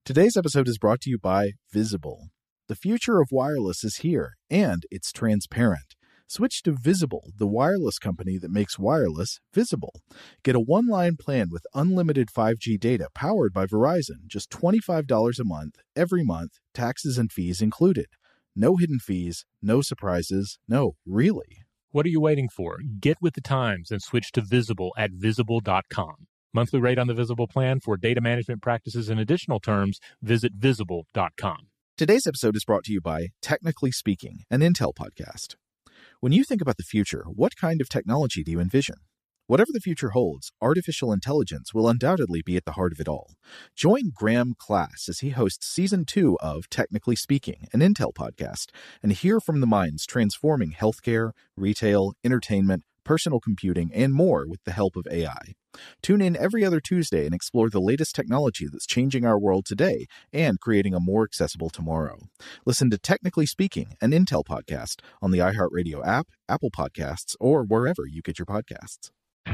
Today's episode is brought to you by Visible. The future of wireless is here, and it's transparent. Switch to Visible, the wireless company that makes wireless visible. Get a one-line plan with unlimited 5G data powered by Verizon, just $25 a month, every month, taxes and fees included. No hidden fees, no surprises, no, really. What are you waiting for? Get with the times and switch to Visible at Visible.com. Monthly rate on the Visible plan for data management practices and additional terms, visit Visible.com. Today's episode is brought to you by Technically Speaking, an Intel podcast. When you think about the future, what kind of technology do you envision? Whatever the future holds, artificial intelligence will undoubtedly be at the heart of it all. Join Graham Class as he hosts Season 2 of Technically Speaking, an Intel podcast, and hear from the minds transforming healthcare, retail, entertainment, personal computing, and more with the help of AI. Tune in every other Tuesday and explore the latest technology that's changing our world today and creating a more accessible tomorrow. Listen to Technically Speaking, an Intel podcast on the iHeartRadio app, Apple Podcasts, or wherever you get your podcasts.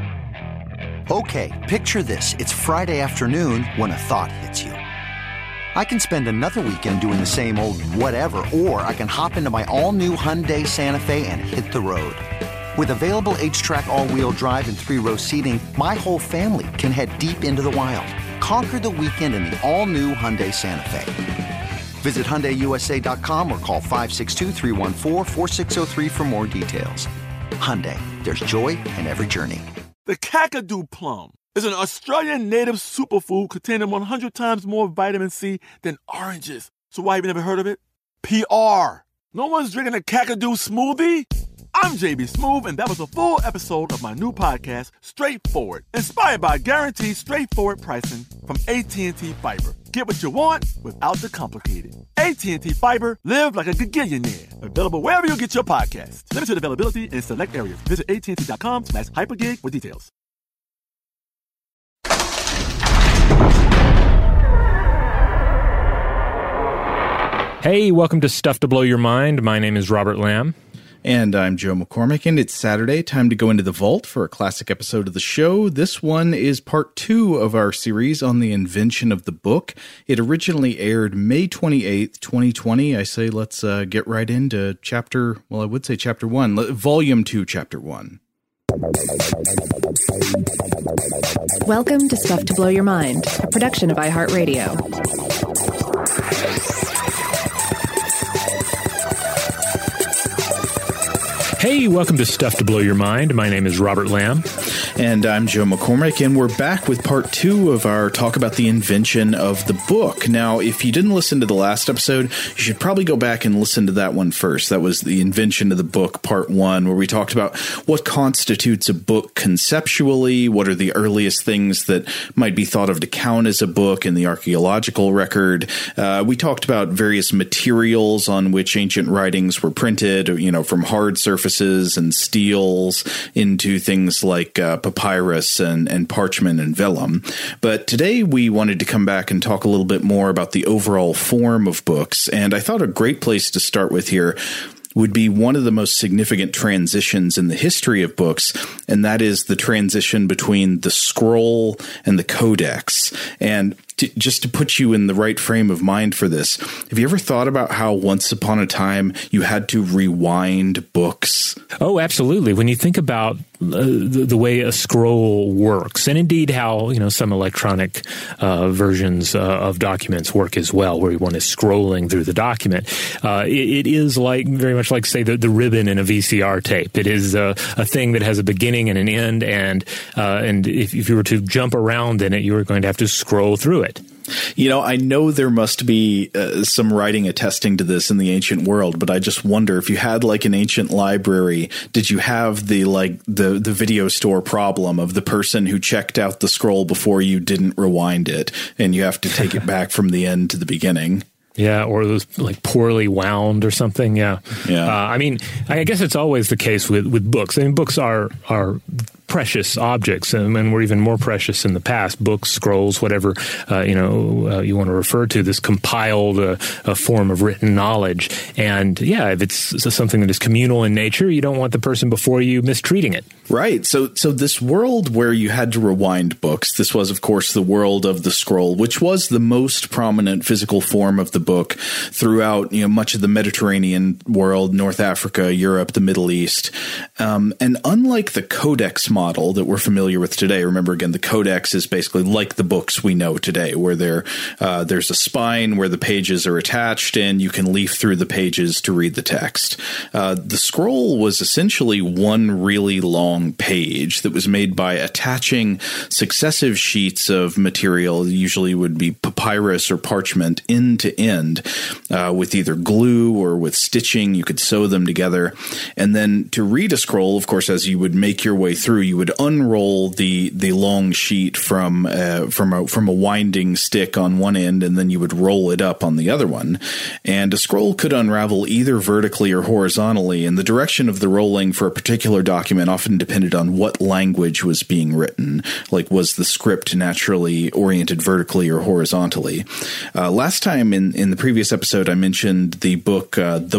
Okay, picture this. It's Friday afternoon when a thought hits you. I can spend another weekend doing the same old whatever, or I can hop into my all-new Hyundai Santa Fe and hit the road. With available H-Track all-wheel drive and 3-row seating, my whole family can head deep into the wild. Conquer the weekend in the all-new Hyundai Santa Fe. Visit HyundaiUSA.com or call 562-314-4603 for more details. Hyundai, there's joy in every journey. The Kakadu plum is an Australian native superfood containing 100 times more vitamin C than oranges. So why have you never heard of it? PR. No one's drinking a Kakadu smoothie? I'm JB Smoove, and that was a full episode of my new podcast, Straightforward, inspired by guaranteed straightforward pricing from AT&T Fiber. Get what you want without the complicated. AT&T Fiber, live like a gigillionaire. Available wherever you get your podcasts. Limited availability in select areas. Visit AT&T.com/hypergig for details. Hey, welcome to Stuff to Blow Your Mind. My name is Robert Lamb. And I'm Joe McCormick, and it's Saturday, time to go into the vault for a classic episode of the show. This one is part 2 of our series on the invention of the book. It originally aired May 28th, 2020. I say let's get right into chapter 1, volume 2, chapter 1. Welcome to Stuff to Blow Your Mind, a production of iHeartRadio. Hey, welcome to Stuff to Blow Your Mind. My name is Robert Lamb. And I'm Joe McCormick, and we're back with part 2 of our talk about the invention of the book. Now, if you didn't listen to the last episode, you should probably go back and listen to that one first. That was the invention of the book, part 1, where we talked about what constitutes a book conceptually, what are the earliest things that might be thought of to count as a book in the archaeological record. We talked about various materials on which ancient writings were printed, from hard surfaces and steels into things like papyrus and parchment and vellum. But today we wanted to come back and talk a little bit more about the overall form of books. And I thought a great place to start with here would be one of the most significant transitions in the history of books, and that is the transition between the scroll and the codex. And just to put you in the right frame of mind for this, have you ever thought about how once upon a time you had to rewind books? Oh, absolutely. When you think about the way a scroll works, and indeed how some electronic versions of documents work as well, where one is scrolling through the document, it is very much like, say, the ribbon in a VCR tape. It is a thing that has a beginning and an end, and if you were to jump around in it, you were going to have to scroll through it. I know there must be some writing attesting to this in the ancient world, but I just wonder if you had an ancient library, did you have the video store problem of the person who checked out the scroll before you didn't rewind it, and you have to take it back from the end to the beginning? Yeah, or it was poorly wound or something. Yeah. I guess it's always the case with books. I mean, books are precious objects, and were even more precious in the past, books, scrolls, whatever you want to refer to, this compiled a form of written knowledge. And if it's something that is communal in nature, you don't want the person before you mistreating it. Right. So this world where you had to rewind books, this was, of course, the world of the scroll, which was the most prominent physical form of the book throughout much of the Mediterranean world, North Africa, Europe, the Middle East. And unlike the codex model that we're familiar with today, remember, again, the codex is basically like the books we know today, where there's a spine where the pages are attached and you can leaf through the pages to read the text. The scroll was essentially one really long page that was made by attaching successive sheets of material, usually would be papyrus or parchment, end to end, with either glue or with stitching. You could sew them together. And then to read a scroll, of course, as you would make your way through, you would unroll the long sheet from a winding stick on one end, and then you would roll it up on the other one. And a scroll could unravel either vertically or horizontally, and the direction of the rolling for a particular document often depended on what language was being written. Like, was the script naturally oriented vertically or horizontally? Last time in the previous episode, I mentioned the book,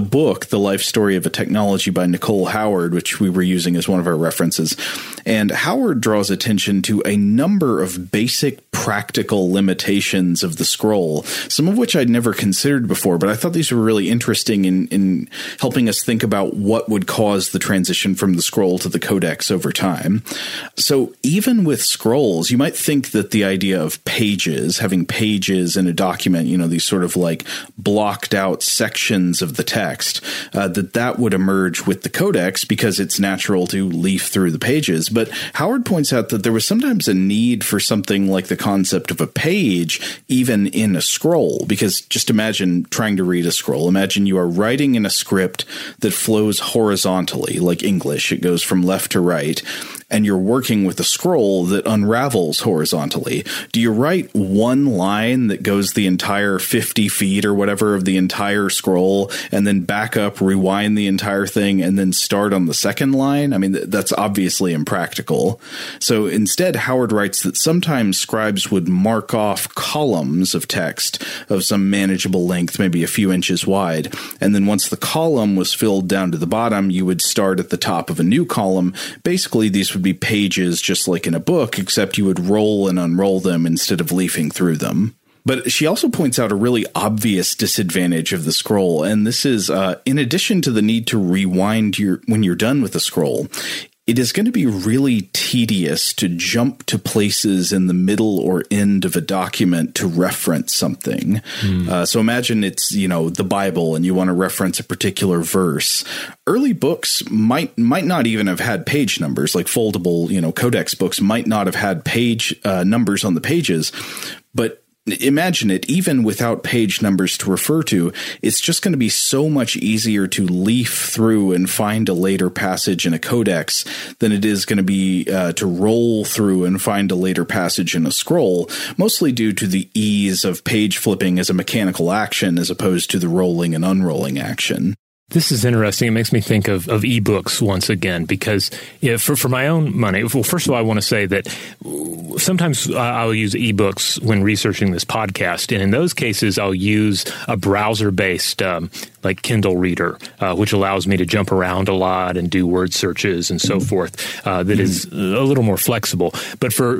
The Life Story of a Technology by Nicole Howard, which we were using as one of our references. And Howard draws attention to a number of basic practical limitations of the scroll, some of which I'd never considered before, but I thought these were really interesting in helping us think about what would cause the transition from the scroll to the codex over time. So even with scrolls, you might think that the idea of pages, having pages in a document, these sort of like blocked out sections of the text, that would emerge with the codex because it's natural to leaf through the pages. But Howard points out that there was sometimes a need for something like the concept of a page, even in a scroll, because just imagine trying to read a scroll. Imagine you are writing in a script that flows horizontally, like English. It goes from left to right, and you're working with a scroll that unravels horizontally. Do you write one line that goes the entire 50 feet or whatever of the entire scroll, and then back up, rewind the entire thing, and then start on the second line? I mean, that's obviously impractical. So instead, Howard writes that sometimes scribes would mark off columns of text of some manageable length, maybe a few inches wide, and then once the column was filled down to the bottom, you would start at the top of a new column. Basically, these would be pages just like in a book, except you would roll and unroll them instead of leafing through them. But she also points out a really obvious disadvantage of the scroll, and this is, in addition to the need to rewind when you're done with the scroll, it is going to be really tedious to jump to places in the middle or end of a document to reference something. So imagine it's, the Bible and you want to reference a particular verse. Early books might not even have had page numbers, like foldable, codex books might not have had page numbers on the pages, but imagine it, even without page numbers to refer to, it's just going to be so much easier to leaf through and find a later passage in a codex than it is going to be to roll through and find a later passage in a scroll, mostly due to the ease of page flipping as a mechanical action as opposed to the rolling and unrolling action. This is interesting. It makes me think of ebooks once again, because for my own money, well, first of all, I want to say that sometimes I'll use ebooks when researching this podcast, and in those cases, I'll use a browser-based like Kindle reader, which allows me to jump around a lot and do word searches and so forth. That is a little more flexible. But for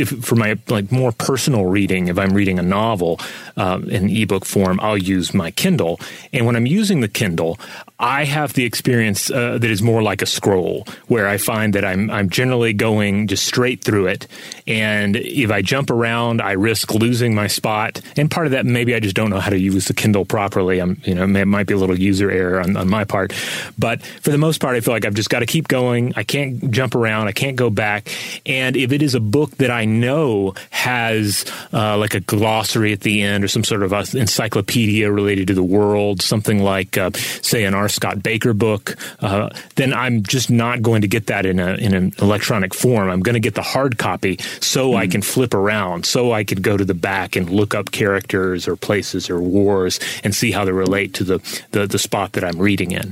my more personal reading, if I'm reading a novel in ebook form, I'll use my Kindle. And when I'm using the Kindle, I have the experience that is more like a scroll, where I find that I'm generally going just straight through it. And if I jump around, I risk losing my spot. And part of that, maybe I just don't know how to use the Kindle properly. It might be a little user error on my part. But for the most part, I feel like I've just got to keep going. I can't jump around. I can't go back. And if it is a book that I know has like a glossary at the end or some sort of encyclopedia related to the world, something like, say, an R. Scott Baker book, then I'm just not going to get that in an electronic form. I'm going to get the hard copy so I can flip around, so I could go to the back and look up characters or places or wars and see how they relate to the spot that I'm reading in.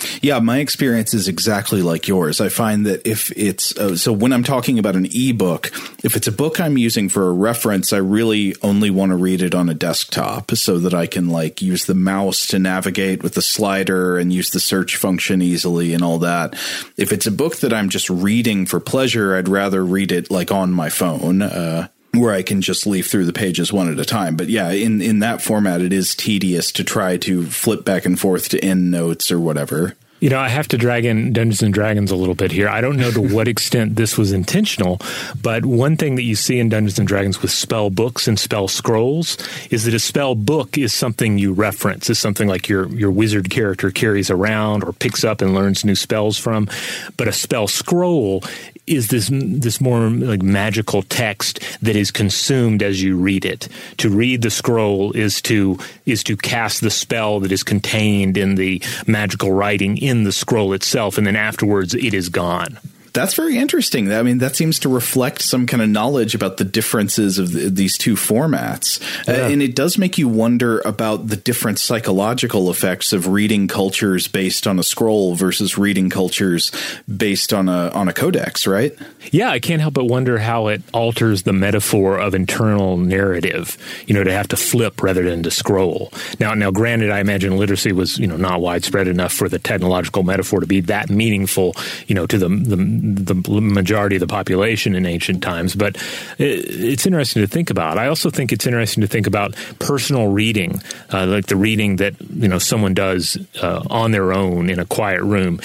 Yeah, my experience is exactly like yours. I find that if it's so when I'm talking about an ebook, if it's a book I'm using for a reference, I really only want to read it on a desktop so that I can like use the mouse to navigate with the slider and use the search function easily and all that. If it's a book that I'm just reading for pleasure, I'd rather read it like on my phone, where I can just leaf through the pages one at a time. But yeah, in that format, it is tedious to try to flip back and forth to end notes or whatever. You know, I have to drag in Dungeons & Dragons a little bit here. I don't know to what extent this was intentional, but one thing that you see in Dungeons & Dragons with spell books and spell scrolls is that a spell book is something you reference. It's something like your wizard character carries around or picks up and learns new spells from. But a spell scroll is this more like magical text that is consumed as you read it. To read the scroll is to cast the spell that is contained in the magical writing in the scroll itself, and then afterwards it is gone. That's very interesting. I mean, that seems to reflect some kind of knowledge about the differences of these two formats. Yeah. And it does make you wonder about the different psychological effects of reading cultures based on a scroll versus reading cultures based on a codex, right? Yeah, I can't help but wonder how it alters the metaphor of internal narrative, to have to flip rather than to scroll. Now, granted, I imagine literacy was, not widespread enough for the technological metaphor to be that meaningful, to the majority of the population in ancient times, but it's interesting to think about. I also think it's interesting to think about personal reading, like the reading that someone does on their own in a quiet room,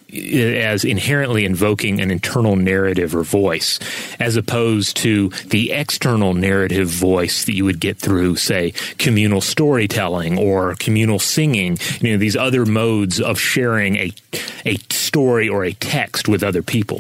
as inherently invoking an internal narrative or voice, as opposed to the external narrative voice that you would get through, say, communal storytelling or communal singing, these other modes of sharing a story or a text with other people.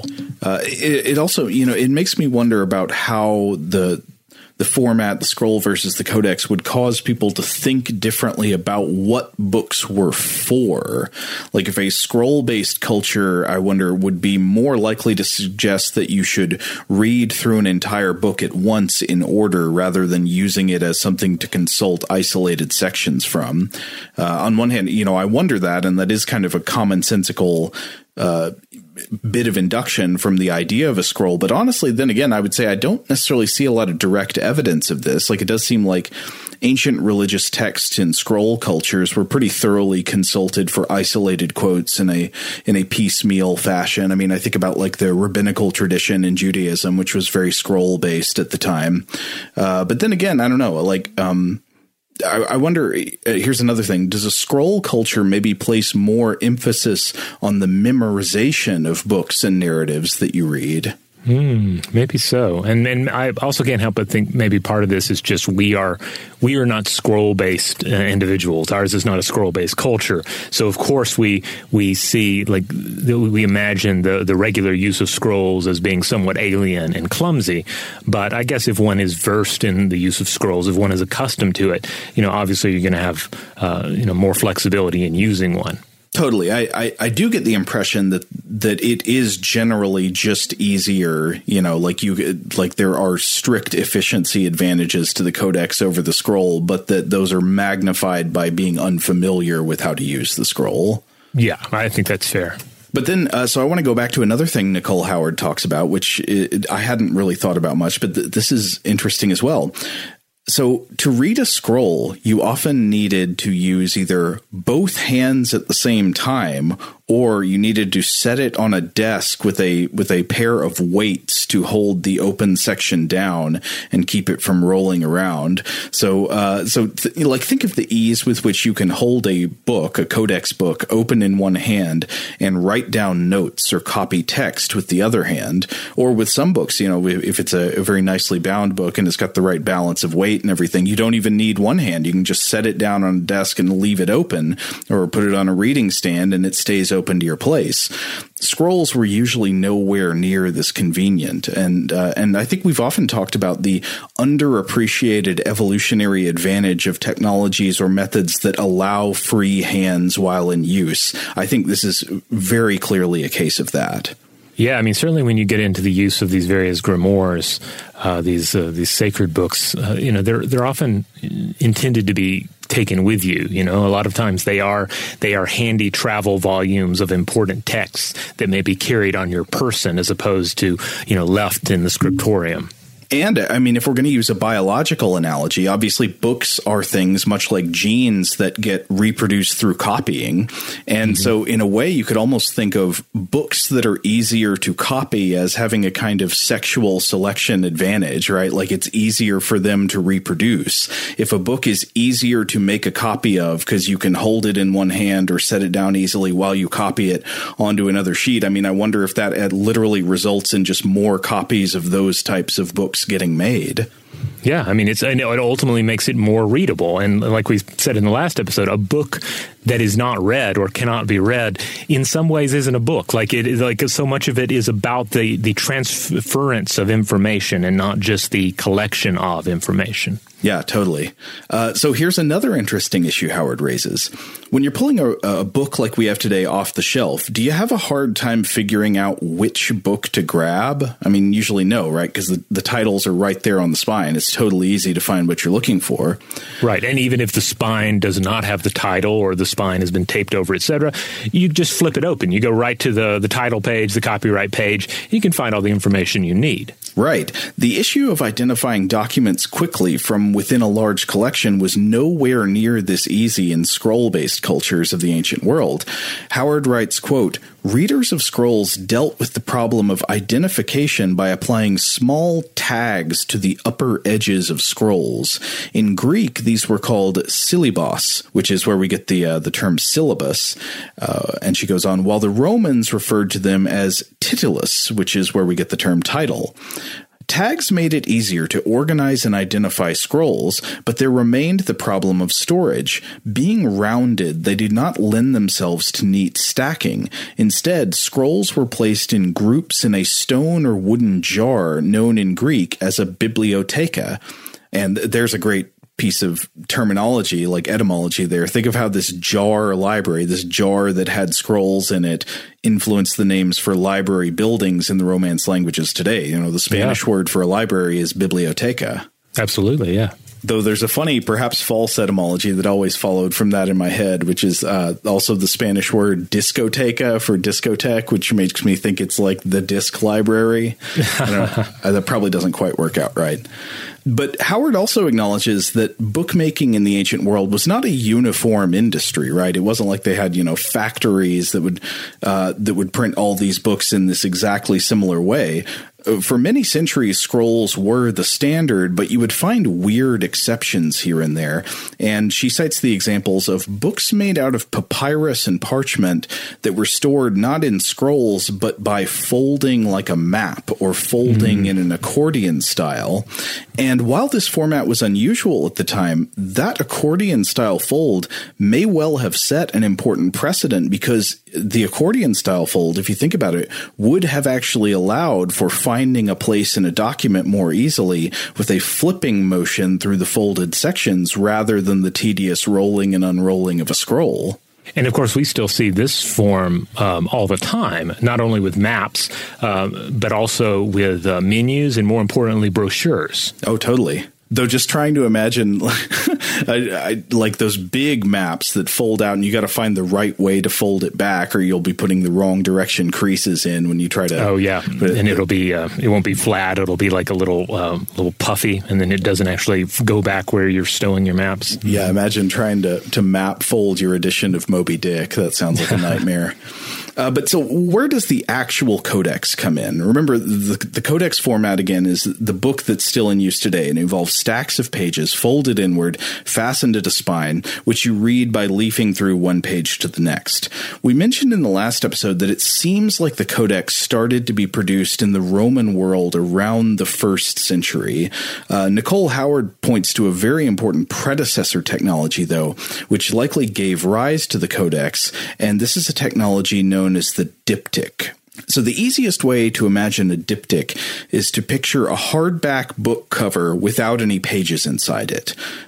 It also, it makes me wonder about how the format, the scroll versus the codex, would cause people to think differently about what books were for. Like if a scroll-based culture, I wonder, would be more likely to suggest that you should read through an entire book at once in order rather than using it as something to consult isolated sections from. On one hand, I wonder that, and that is kind of a commonsensical bit of induction from the idea of a scroll. But honestly, then again, I would say I don't necessarily see a lot of direct evidence of this. Like it does seem like ancient religious texts in scroll cultures were pretty thoroughly consulted for isolated quotes in a piecemeal fashion. I mean, I think about like the rabbinical tradition in Judaism, which was very scroll based at the time. But then again, I don't know, like, I wonder, here's another thing. Does a scroll culture maybe place more emphasis on the memorization of books and narratives that you read? Maybe so. And I also can't help but think maybe part of this is just we are not scroll-based individuals. Ours is not a scroll-based culture. So, of course, we see, like, we imagine the regular use of scrolls as being somewhat alien and clumsy. But I guess if one is versed in the use of scrolls, if one is accustomed to it, obviously you're going to have, more flexibility in using one. Totally. I do get the impression that it is generally just easier, like there are strict efficiency advantages to the codex over the scroll, but that those are magnified by being unfamiliar with how to use the scroll. Yeah, I think that's fair. But then, so I want to go back to another thing Nicole Howard talks about, which I hadn't really thought about much, but this is interesting as well. So to read a scroll, you often needed to use either both hands at the same time, or you needed to set it on a desk with a pair of weights to hold the open section down and keep it from rolling around. So think of the ease with which you can hold a book, a codex book, open in one hand and write down notes or copy text with the other hand. Or with some books, if it's a very nicely bound book and it's got the right balance of weight and everything, you don't even need one hand. You can just set it down on a desk and leave it open, or put it on a reading stand and it stays open to your place. Scrolls were usually nowhere near this convenient, and I think we've often talked about the underappreciated evolutionary advantage of technologies or methods that allow free hands while in use. I think this is very clearly a case of that. Yeah, I mean, certainly when you get into the use of these various grimoires, these sacred books, they're often intended to be taken with you. You know, a lot of times they are handy travel volumes of important texts that may be carried on your person as opposed to, you know, left in the scriptorium. And, I mean, if we're going to use a biological analogy, obviously books are things much like genes that get reproduced through copying. And so in a way, you could almost think of books that are easier to copy as having a kind of sexual selection advantage, right? Like it's easier for them to reproduce. If a book is easier to make a copy of because you can hold it in one hand or set it down easily while you copy it onto another sheet, I mean, I wonder if that literally results in just more copies of those types of books getting made. Yeah, I mean, it ultimately makes it more readable. And like we said in the last episode, a book that is not read or cannot be read in some ways isn't a book. Like so much of it is about the transference of information and not just the collection of information. Yeah, totally. So here's another interesting issue Howard raises. When you're pulling a book like we have today off the shelf, do you have a hard time figuring out which book to grab? I mean, usually no, right? Because the titles are right there on the spine. It's totally easy to find what you're looking for. Right. And even if the spine does not have the title or the spine has been taped over, etc., you just flip it open. You go right to the title page, the copyright page. You can find all the information you need. Right. The issue of identifying documents quickly from within a large collection was nowhere near this easy in scroll-based cultures of the ancient world. Howard writes, quote, "Readers of scrolls dealt with the problem of identification by applying small tags to the upper edges of scrolls. In Greek, these were called syllabos, which is where we get the term syllabus." And she goes on, while the Romans referred to them as titulus, which is where we get the term title. Tags made it easier to organize and identify scrolls, but there remained the problem of storage. Being rounded, they did not lend themselves to neat stacking. Instead, scrolls were placed in groups in a stone or wooden jar known in Greek as a bibliotheca. And there's a great piece of terminology, like etymology there. Think of how this jar library, this jar that had scrolls in it, influenced the names for library buildings in the Romance languages today. You know, the Spanish word for a library is biblioteca. Absolutely, yeah. Though there's a funny, perhaps false etymology that always followed from that in my head, which is also the Spanish word discoteca for discotheque, which makes me think it's like the disc library. I don't know, that probably doesn't quite work out right. But Howard also acknowledges that bookmaking in the ancient world was not a uniform industry, right? It wasn't like they had, factories that would print all these books in this exactly similar way. For many centuries, scrolls were the standard, but you would find weird exceptions here and there. And she cites the examples of books made out of papyrus and parchment that were stored not in scrolls, but by folding like a map or folding in an accordion style. And while this format was unusual at the time, that accordion style fold may well have set an important precedent, because the accordion style fold, if you think about it, would have actually allowed for finding a place in a document more easily with a flipping motion through the folded sections rather than the tedious rolling and unrolling of a scroll. And, of course, we still see this form all the time, not only with maps, but also with menus and, more importantly, brochures. Oh, totally. Though just trying to imagine like those big maps that fold out and you got to find the right way to fold it back, or you'll be putting the wrong direction creases in when you try to. Oh, yeah. And it'll be it won't be flat. It'll be like a little puffy, and then it doesn't actually go back where you're stowing your maps. Yeah. Imagine trying to map fold your edition of Moby Dick. That sounds like a nightmare. But so where does the actual codex come in? Remember, the codex format, again, is the book that's still in use today, and it involves stacks of pages folded inward, fastened at a spine, which you read by leafing through one page to the next. We mentioned in the last episode that it seems like the codex started to be produced in the Roman world around the 1st century. Nicole Howard points to a very important predecessor technology, though, which likely gave rise to the codex, and this is a technology known as the diptych. So the easiest way to imagine a diptych is to picture a hardback book cover without any pages inside it.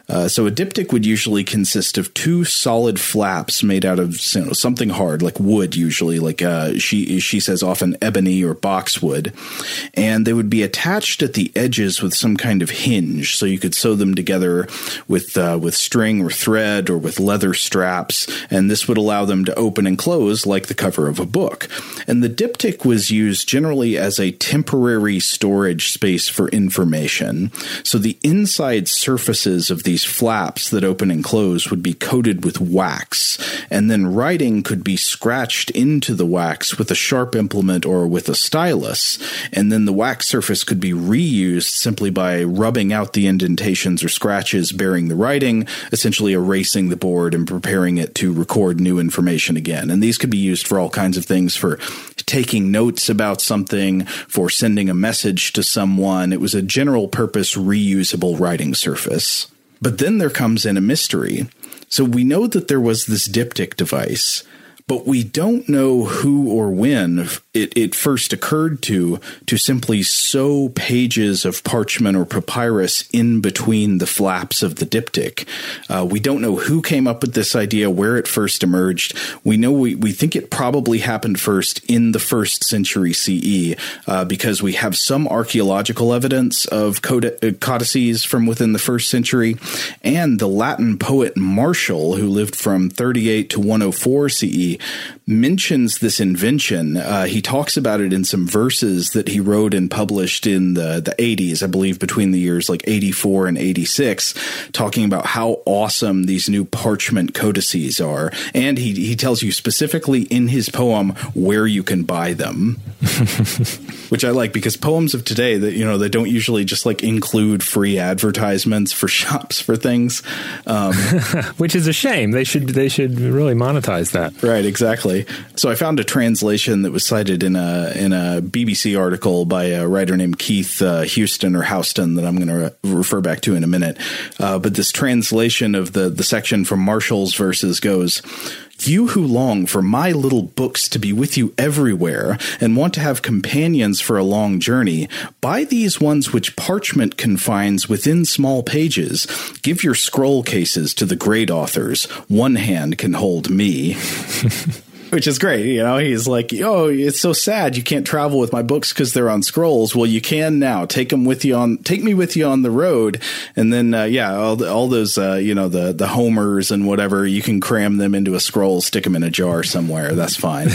So a diptych would usually consist of two solid flaps made out of something hard, like wood usually, like she says often ebony or boxwood. And they would be attached at the edges with some kind of hinge, so you could sew them together with string or thread or with leather straps, and this would allow them to open and close like the cover of a book. And the diptych was used generally as a temporary storage space for information. So the inside surfaces of these flaps that open and close would be coated with wax, and then writing could be scratched into the wax with a sharp implement or with a stylus, and then the wax surface could be reused simply by rubbing out the indentations or scratches bearing the writing, essentially erasing the board and preparing it to record new information again. And these could be used for all kinds of things, for taking notes about something, for sending a message to someone. It was a general purpose reusable writing surface. But then there comes in a mystery. So we know that there was this diptych device, but we don't know who or when it first occurred to simply sew pages of parchment or papyrus in between the flaps of the diptych. We don't know who came up with this idea, where it first emerged. We know we think it probably happened first in the 1st century CE, because we have some archaeological evidence of codices from within the 1st century, and the Latin poet Martial, who lived from 38 to 104 CE, mentions this invention. He talks about it in some verses that he wrote and published in the 80s, I believe, between the years like 84 and 86, talking about how awesome these new parchment codices are. And he tells you specifically in his poem where you can buy them, which I like, because poems of today that, they don't usually just like include free advertisements for shops for things. Which is a shame. They should really monetize that. Right, exactly. So I found a translation that was cited in a BBC article by a writer named Keith Houston or Houston that I'm going to refer back to in a minute. But this translation of the section from Martial's verses goes, "You who long for my little books to be with you everywhere and want to have companions for a long journey, buy these ones which parchment confines within small pages. Give your scroll cases to the great authors. One hand can hold me." Which is great. He's like, "Oh, it's so sad you can't travel with my books because they're on scrolls." Well, you can now. Take me with you on the road. And then, all those, the Homers and whatever, you can cram them into a scroll, stick them in a jar somewhere. That's fine.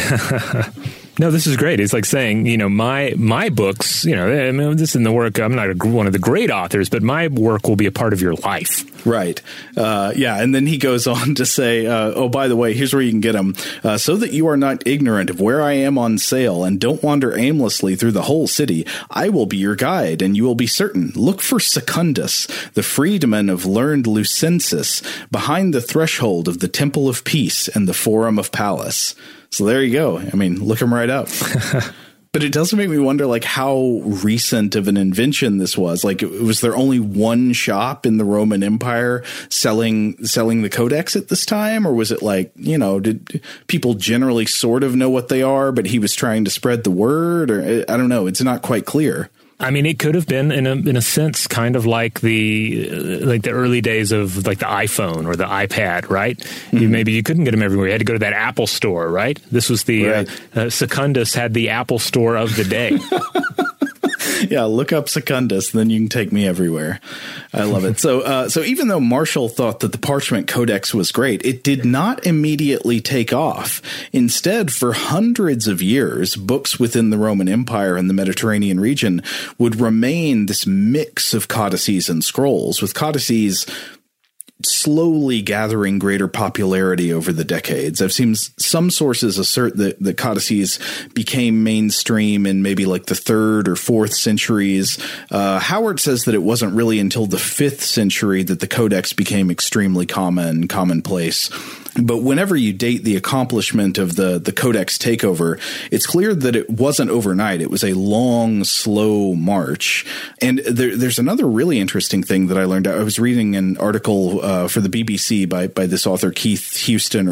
No, this is great. It's like saying, my books, this is in the work. I'm not one of the great authors, but my work will be a part of your life. Right. And then he goes on to say, "Oh, by the way, here's where you can get them. So that you are not ignorant of where I am on sale and don't wander aimlessly through the whole city, I will be your guide, and you will be certain. Look for Secundus, the freedman of learned Lucensis, behind the threshold of the Temple of Peace and the Forum of Pallas." So there you go. I mean, look him right up. But it does make me wonder, like, how recent of an invention this was. Like, was there only one shop in the Roman Empire selling the codex at this time? Or was it like, did people generally sort of know what they are, but he was trying to spread the word? Or I don't know. It's not quite clear. I mean, it could have been in a sense kind of like the early days of like the iPhone or the iPad, right? Mm-hmm. Maybe you couldn't get them everywhere. You had to go to that Apple store, right? This was the Secundus had the Apple store of the day. Yeah, look up Secundus, then you can take me everywhere. I love it. So even though Martial thought that the parchment codex was great, it did not immediately take off. Instead, for hundreds of years, books within the Roman Empire and the Mediterranean region would remain this mix of codices and scrolls, with codices slowly gathering greater popularity over the decades. I've seen some sources assert that codices became mainstream in maybe like the 3rd or 4th centuries. Howard says that it wasn't really until the 5th century that the codex became extremely commonplace. But whenever you date the accomplishment of the Codex takeover, it's clear that it wasn't overnight. It was a long, slow march. And there's another really interesting thing that I learned. I was reading an article for the BBC by this author, Keith Houston,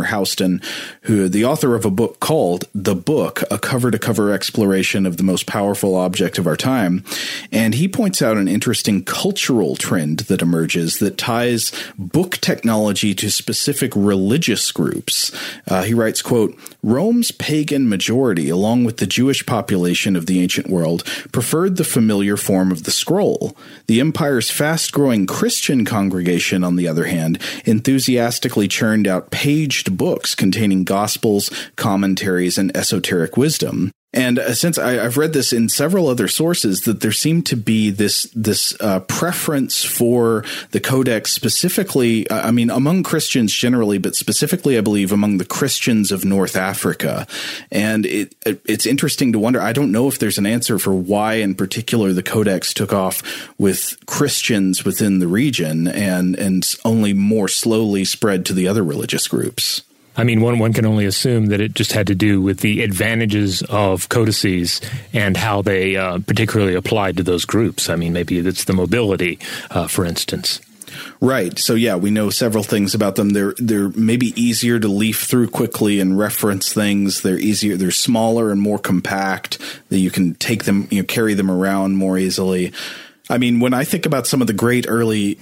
the author of a book called The Book, a cover-to-cover exploration of the most powerful object of our time. And he points out an interesting cultural trend that emerges that ties book technology to specific religious groups. He writes, quote, Rome's pagan majority, along with the Jewish population of the ancient world, preferred the familiar form of the scroll. The empire's fast-growing Christian congregation, on the other hand, enthusiastically churned out paged books containing gospels, commentaries, and esoteric wisdom. And since I've read this in several other sources, that there seemed to be this preference for the Codex specifically, among Christians generally, but specifically, I believe, among the Christians of North Africa. And it's interesting to wonder. I don't know if there's an answer for why, in particular, the Codex took off with Christians within the region and only more slowly spread to the other religious groups. I mean, one can only assume that it just had to do with the advantages of codices and how they particularly applied to those groups. I mean, maybe it's the mobility, for instance. Right. So, yeah, we know several things about them. They're maybe easier to leaf through quickly and reference things. They're smaller and more compact, that you can take them, carry them around more easily. I mean, when I think about some of the great early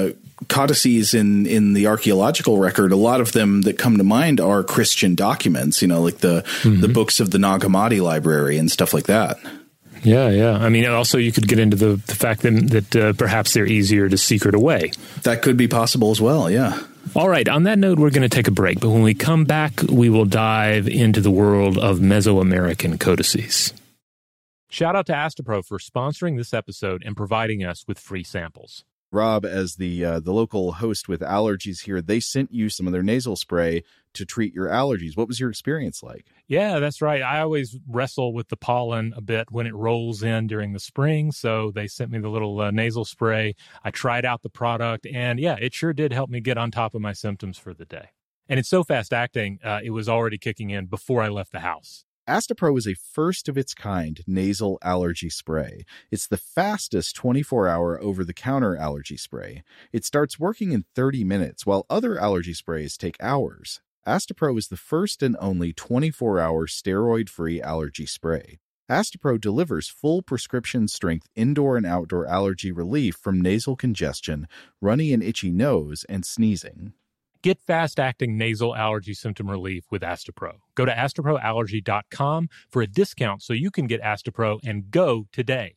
codices in the archaeological record, a lot of them that come to mind are Christian documents, like the books of the Nag Hammadi library and stuff like that. Yeah. I mean, also you could get into the fact that perhaps they're easier to secret away. That could be possible as well, yeah. All right, on that note, we're going to take a break. But when we come back, we will dive into the world of Mesoamerican codices. Shout out to Astepro for sponsoring this episode and providing us with free samples. Rob, as the local host with allergies here, they sent you some of their nasal spray to treat your allergies. What was your experience like? Yeah, that's right. I always wrestle with the pollen a bit when it rolls in during the spring, so they sent me the little nasal spray. I tried out the product, and yeah, it sure did help me get on top of my symptoms for the day. And it's so fast-acting, it was already kicking in before I left the house. Astepro is a first-of-its-kind nasal allergy spray. It's the fastest 24-hour over-the-counter allergy spray. It starts working in 30 minutes, while other allergy sprays take hours. Astepro is the first and only 24-hour steroid-free allergy spray. Astepro delivers full prescription-strength indoor and outdoor allergy relief from nasal congestion, runny and itchy nose, and sneezing. Get fast-acting nasal allergy symptom relief with Astepro. Go to asteproallergy.com for a discount so you can get Astepro and go today.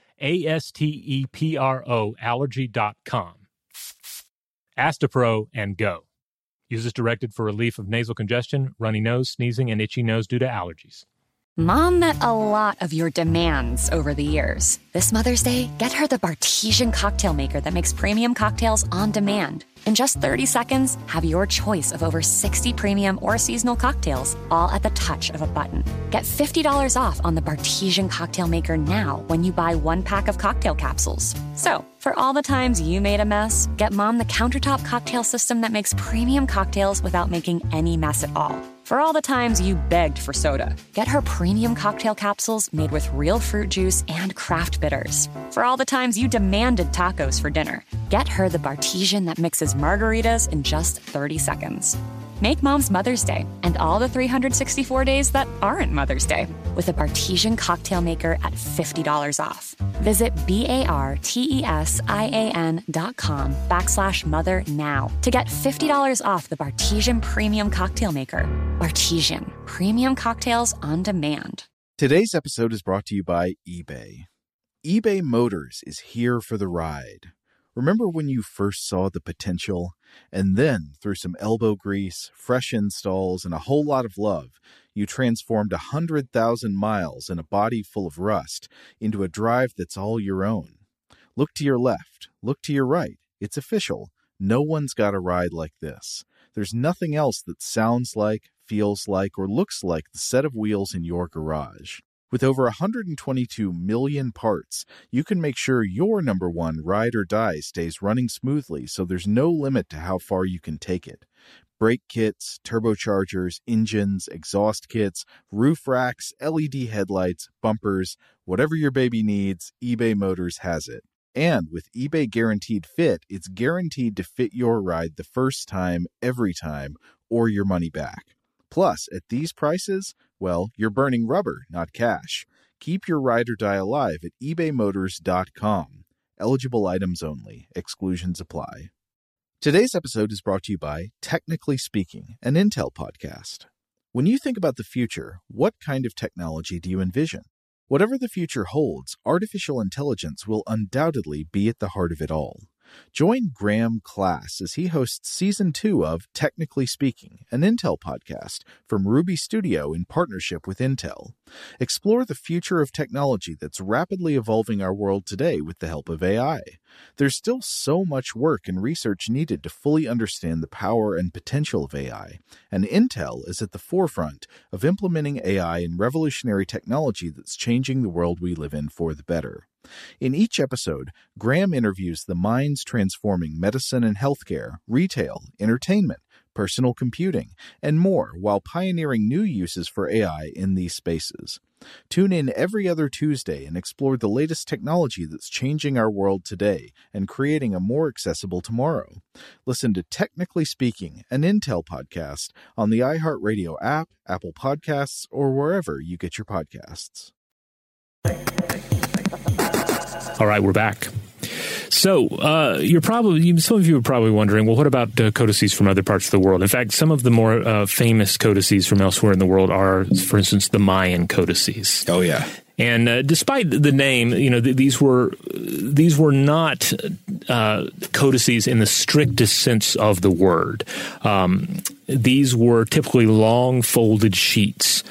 ASTEPRO allergy.com. Astepro and go. Use as directed for relief of nasal congestion, runny nose, sneezing, and itchy nose due to allergies. Mom met a lot of your demands over the years. This Mother's Day, get her the Bartesian cocktail maker that makes premium cocktails on demand. In just 30 seconds, have your choice of over 60 premium or seasonal cocktails, all at the touch of a button. Get $50 off on the Bartesian cocktail maker now when you buy 1 pack of cocktail capsules. So, for all the times you made a mess, get Mom the countertop cocktail system that makes premium cocktails without making any mess at all. For all the times you begged for soda, get her premium cocktail capsules made with real fruit juice and craft bitters. For all the times you demanded tacos for dinner, get her the Bartesian that mixes margaritas in just 30 seconds. Make Mom's Mother's Day and all the 364 days that aren't Mother's Day with a Bartesian cocktail maker at $50 off. Visit BARTESIAN.com/mother now to get $50 off the Bartesian Premium Cocktail Maker. Bartesian, premium cocktails on demand. Today's episode is brought to you by eBay. eBay Motors is here for the ride. Remember when you first saw the potential? And then, through some elbow grease, fresh installs, and a whole lot of love, you transformed 100,000 miles and a body full of rust into a drive that's all your own. Look to your left. Look to your right. It's official. No one's got a ride like this. There's nothing else that sounds like, feels like, or looks like the set of wheels in your garage. With over 122 million parts, you can make sure your number one ride or die stays running smoothly, so there's no limit to how far you can take it. brake kits, turbochargers, engines, exhaust kits, roof racks, LED headlights, bumpers, whatever your baby needs, eBay Motors has it. And with eBay Guaranteed Fit, it's guaranteed to fit your ride the first time, every time, or your money back. Plus, at these prices, well, you're burning rubber, not cash. Keep your ride or die alive at ebaymotors.com. Eligible items only. Exclusions apply. Today's episode is brought to you by Technically Speaking, an Intel podcast. When you think about the future, what kind of technology do you envision? Whatever the future holds, artificial intelligence will undoubtedly be at the heart of it all. Join Graham Class as he hosts Season 2 of Technically Speaking, an Intel podcast from Ruby Studio in partnership with Intel. Explore the future of technology that's rapidly evolving our world today with the help of AI. There's still so much work and research needed to fully understand the power and potential of AI, and Intel is at the forefront of implementing AI in revolutionary technology that's changing the world we live in for the better. In each episode, Graham interviews the minds transforming medicine and healthcare, retail, entertainment, personal computing, and more while pioneering new uses for AI in these spaces. Tune in every other Tuesday and explore the latest technology that's changing our world today and creating a more accessible tomorrow. Listen to Technically Speaking, an Intel podcast on the iHeartRadio app, Apple Podcasts, or wherever you get your podcasts. All right, we're back. So some of you are probably wondering, well, what about codices from other parts of the world? In fact, some of the more famous codices from elsewhere in the world are, for instance, the Mayan codices. Oh, yeah. And despite the name, these were not codices in the strictest sense of the word. These were typically long folded sheets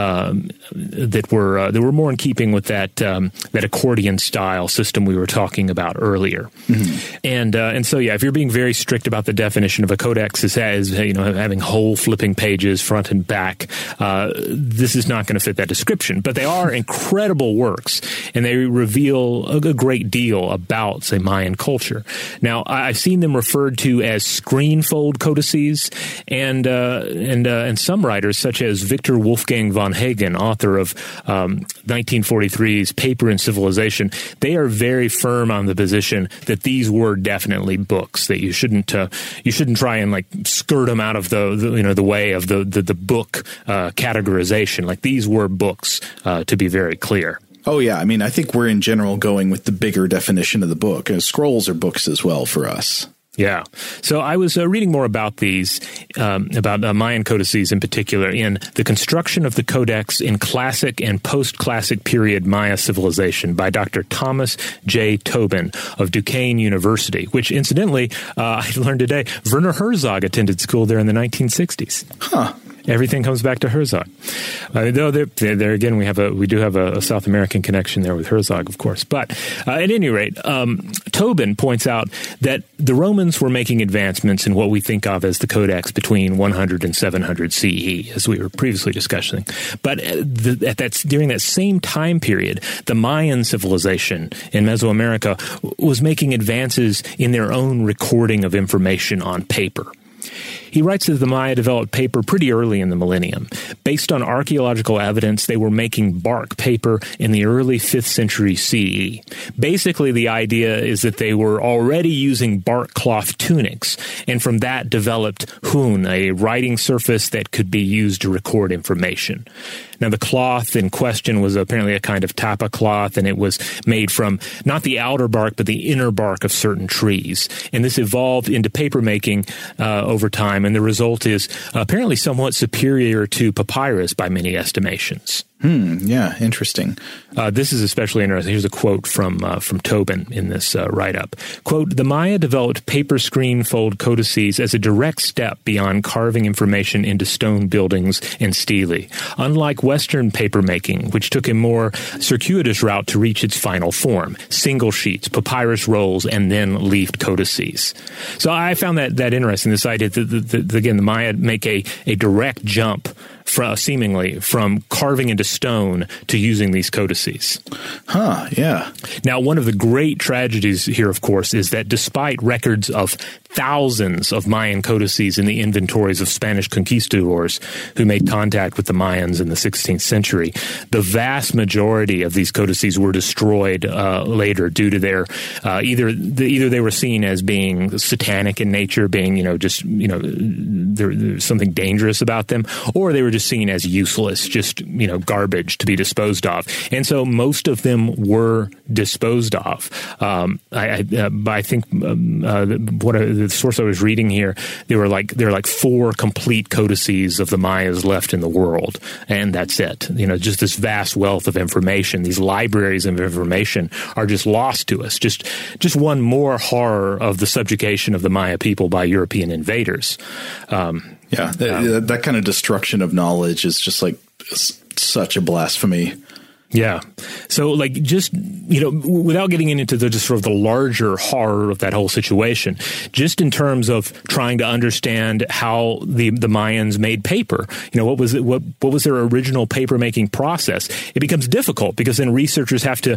that were more in keeping with that accordion style system we were talking about earlier. Mm-hmm. And so if you're being very strict about the definition of a codex as having whole flipping pages front and back, this is not going to fit that description. But they are incredible works, and they reveal a great deal about, say, Mayan culture. Now, I've seen them referred to as screenfold codices, and some writers, such as Victor Wolfgang von Hagen, author of 1943's Paper and Civilization, they are very firm on the position that these were definitely books, that you shouldn't try and skirt them out of the way of the book categorization. Like, these were books, to be very clear. Oh, yeah. I mean, I think we're in general going with the bigger definition of the book. Scrolls are books as well for us. Yeah. So I was reading more about these, about Mayan codices in particular, in The Construction of the Codex in Classic and Post-Classic Period Maya Civilization by Dr. Thomas J. Tobin of Duquesne University, which, incidentally, I learned today, Werner Herzog attended school there in the 1960s. Huh. Everything comes back to Herzog. Though there again, we do have a South American connection there with Herzog, of course. But at any rate, Tobin points out that the Romans were making advancements in what we think of as the Codex between 100 and 700 CE, as we were previously discussing. But during that same time period, the Mayan civilization in Mesoamerica was making advances in their own recording of information on paper. He writes that the Maya developed paper pretty early in the millennium. Based on archaeological evidence, they were making bark paper in the early 5th century CE. Basically, the idea is that they were already using bark cloth tunics, and from that developed hun, a writing surface that could be used to record information. Now, the cloth in question was apparently a kind of tapa cloth, and it was made from not the outer bark, but the inner bark of certain trees. And this evolved into papermaking over time, and the result is apparently somewhat superior to papyrus by many estimations. Yeah, interesting. This is especially interesting. Here's a quote from Tobin in this write-up. Quote, "The Maya developed paper screen fold codices as a direct step beyond carving information into stone buildings and stele. Unlike Western papermaking, which took a more circuitous route to reach its final form, single sheets, papyrus rolls, and then leafed codices." So I found that interesting, this idea that again, the Maya make a direct jump seemingly from carving into stone to using these codices. Huh, yeah. Now, one of the great tragedies here, of course, is that despite records of thousands of Mayan codices in the inventories of Spanish conquistadors who made contact with the Mayans in the 16th century, the vast majority of these codices were destroyed later due to their either they were seen as being satanic in nature, being there's something dangerous about them, or they were just seen as useless, just garbage to be disposed of. And so most of them were disposed of. I think the source I was reading here, there are like 4 complete codices of the Mayas left in the world, and that's it. Just this vast wealth of information, these libraries of information are just lost to us. Just one more horror of the subjugation of the Maya people by European invaders. That kind of destruction of knowledge is just like such a blasphemy. Yeah. So without getting into the just sort of the larger horror of that whole situation, just in terms of trying to understand how the Mayans made paper, what was their original paper making process? It becomes difficult because then researchers have to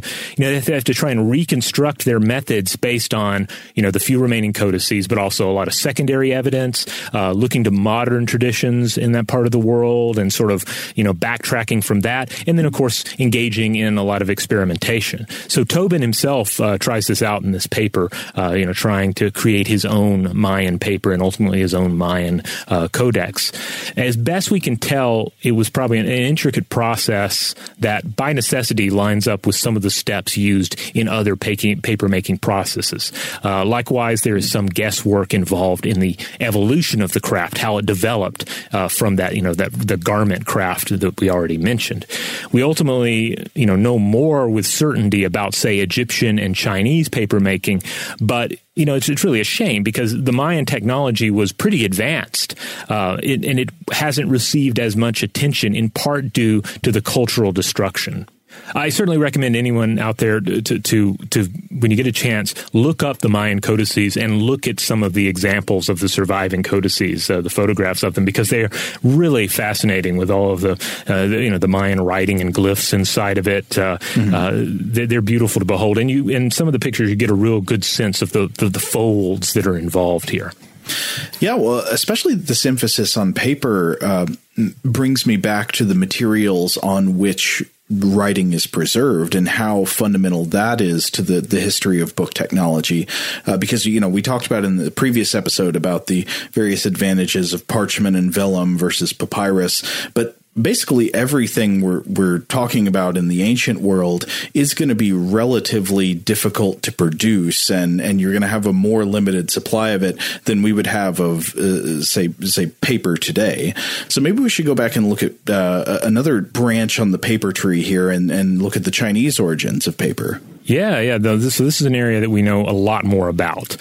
try and reconstruct their methods based on, the few remaining codices, but also a lot of secondary evidence, looking to modern traditions in that part of the world and sort of, backtracking from that. And then, of course, engaging in a lot of experimentation. So Tobin himself tries this out in this paper, trying to create his own Mayan paper and ultimately his own Mayan codex. As best we can tell, it was probably an intricate process that by necessity lines up with some of the steps used in other paper-making processes. Likewise, there is some guesswork involved in the evolution of the craft, how it developed from that, the garment craft that we already mentioned. We ultimately know more with certainty about, say, Egyptian and Chinese paper making, but it's really a shame because the Mayan technology was pretty advanced, and it hasn't received as much attention, in part due to the cultural destruction. I certainly recommend anyone out there to when you get a chance, look up the Mayan codices and look at some of the examples of the surviving codices, the photographs of them, because they are really fascinating with all of the Mayan writing and glyphs inside of it. They're beautiful to behold, and in some of the pictures you get a real good sense of the folds that are involved here. Yeah, well, especially this emphasis on paper brings me back to the materials on which writing is preserved and how fundamental that is to the history of book technology. Because, we talked about in the previous episode about the various advantages of parchment and vellum versus papyrus, but basically everything we're talking about in the ancient world is going to be relatively difficult to produce, and you're going to have a more limited supply of it than we would have of say paper today. So maybe we should go back and look at another branch on the paper tree here and look at the Chinese origins of paper. Yeah. So this is an area that we know a lot more about.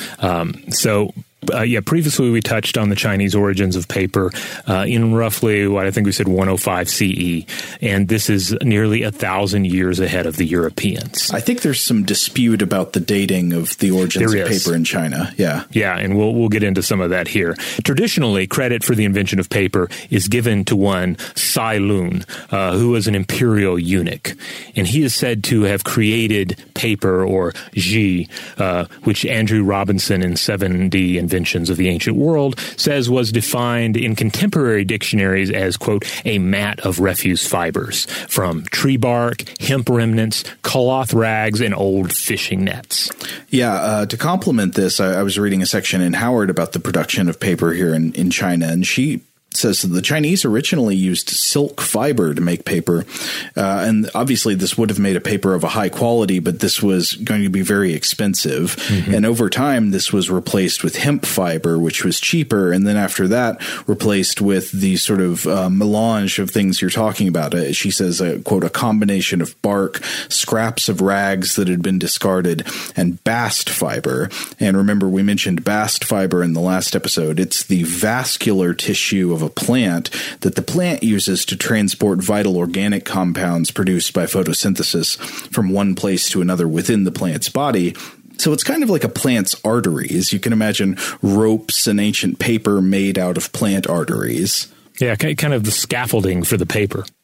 Previously we touched on the Chinese origins of paper in roughly what I think we said 105 CE, and this is nearly 1,000 years ahead of the Europeans. I think there's some dispute about the dating of the origins of paper in China. Yeah, and we'll get into some of that here. Traditionally, credit for the invention of paper is given to one Cai Lun, who was an imperial eunuch, and he is said to have created paper, or zhi, which Andrew Robinson in 7D Inventions of the Ancient World says was defined in contemporary dictionaries as, quote, a mat of refuse fibers from tree bark, hemp remnants, cloth rags, and old fishing nets. Yeah, to complement this, I was reading a section in Howard about the production of paper here in China, and she says that the Chinese originally used silk fiber to make paper. And obviously this would have made a paper of a high quality, but this was going to be very expensive. Mm-hmm. And over time, this was replaced with hemp fiber, which was cheaper. And then after that, replaced with the sort of melange of things you're talking about. She says, quote, a combination of bark, scraps of rags that had been discarded, and bast fiber. And remember, we mentioned bast fiber in the last episode. It's the vascular tissue of a plant that the plant uses to transport vital organic compounds produced by photosynthesis from one place to another within the plant's body. So it's kind of like a plant's arteries. You can imagine ropes and ancient paper made out of plant arteries. Yeah, kind of the scaffolding for the paper.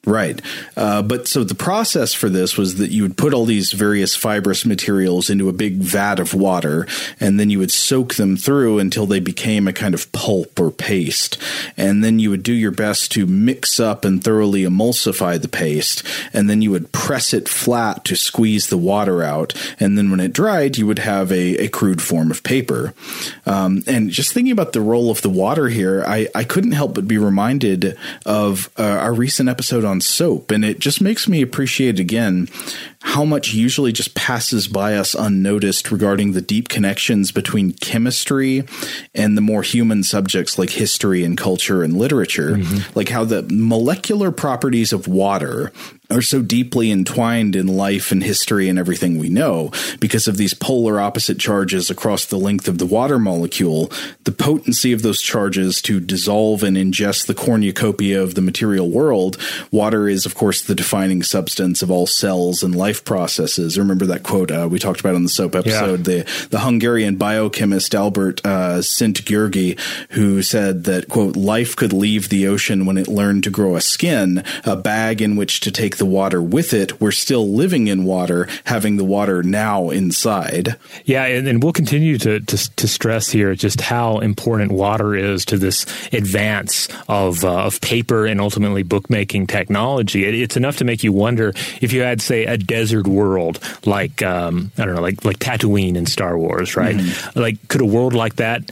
Right. But so the process for this was that you would put all these various fibrous materials into a big vat of water, and then you would soak them through until they became a kind of pulp or paste. And then you would do your best to mix up and thoroughly emulsify the paste, and then you would press it flat to squeeze the water out. And then when it dried, you would have a crude form of paper. And just thinking about the role of the water here, I couldn't help but be reminded of our recent episode on soap, and it just makes me appreciate again how much usually just passes by us unnoticed regarding the deep connections between chemistry and the more human subjects like history and culture and literature, like how the molecular properties of water are so deeply entwined in life and history and everything we know because of these polar opposite charges across the length of the water molecule. The potency of those charges to dissolve and ingest the cornucopia of the material world. Water is, of course, the defining substance of all cells and life processes. Remember that quote we talked about on the soap episode, the Hungarian biochemist Albert Szent-Györgyi, who said that, quote, life could leave the ocean when it learned to grow a skin, a bag in which to take the water with it. We're still living in water, having the water now inside. Yeah, and we'll continue to stress here just how important water is to this advance of paper and ultimately bookmaking technology. It's enough to make you wonder if you had, say, a desert world like I don't know, like Tatooine in Star Wars, right? Like, could a world like that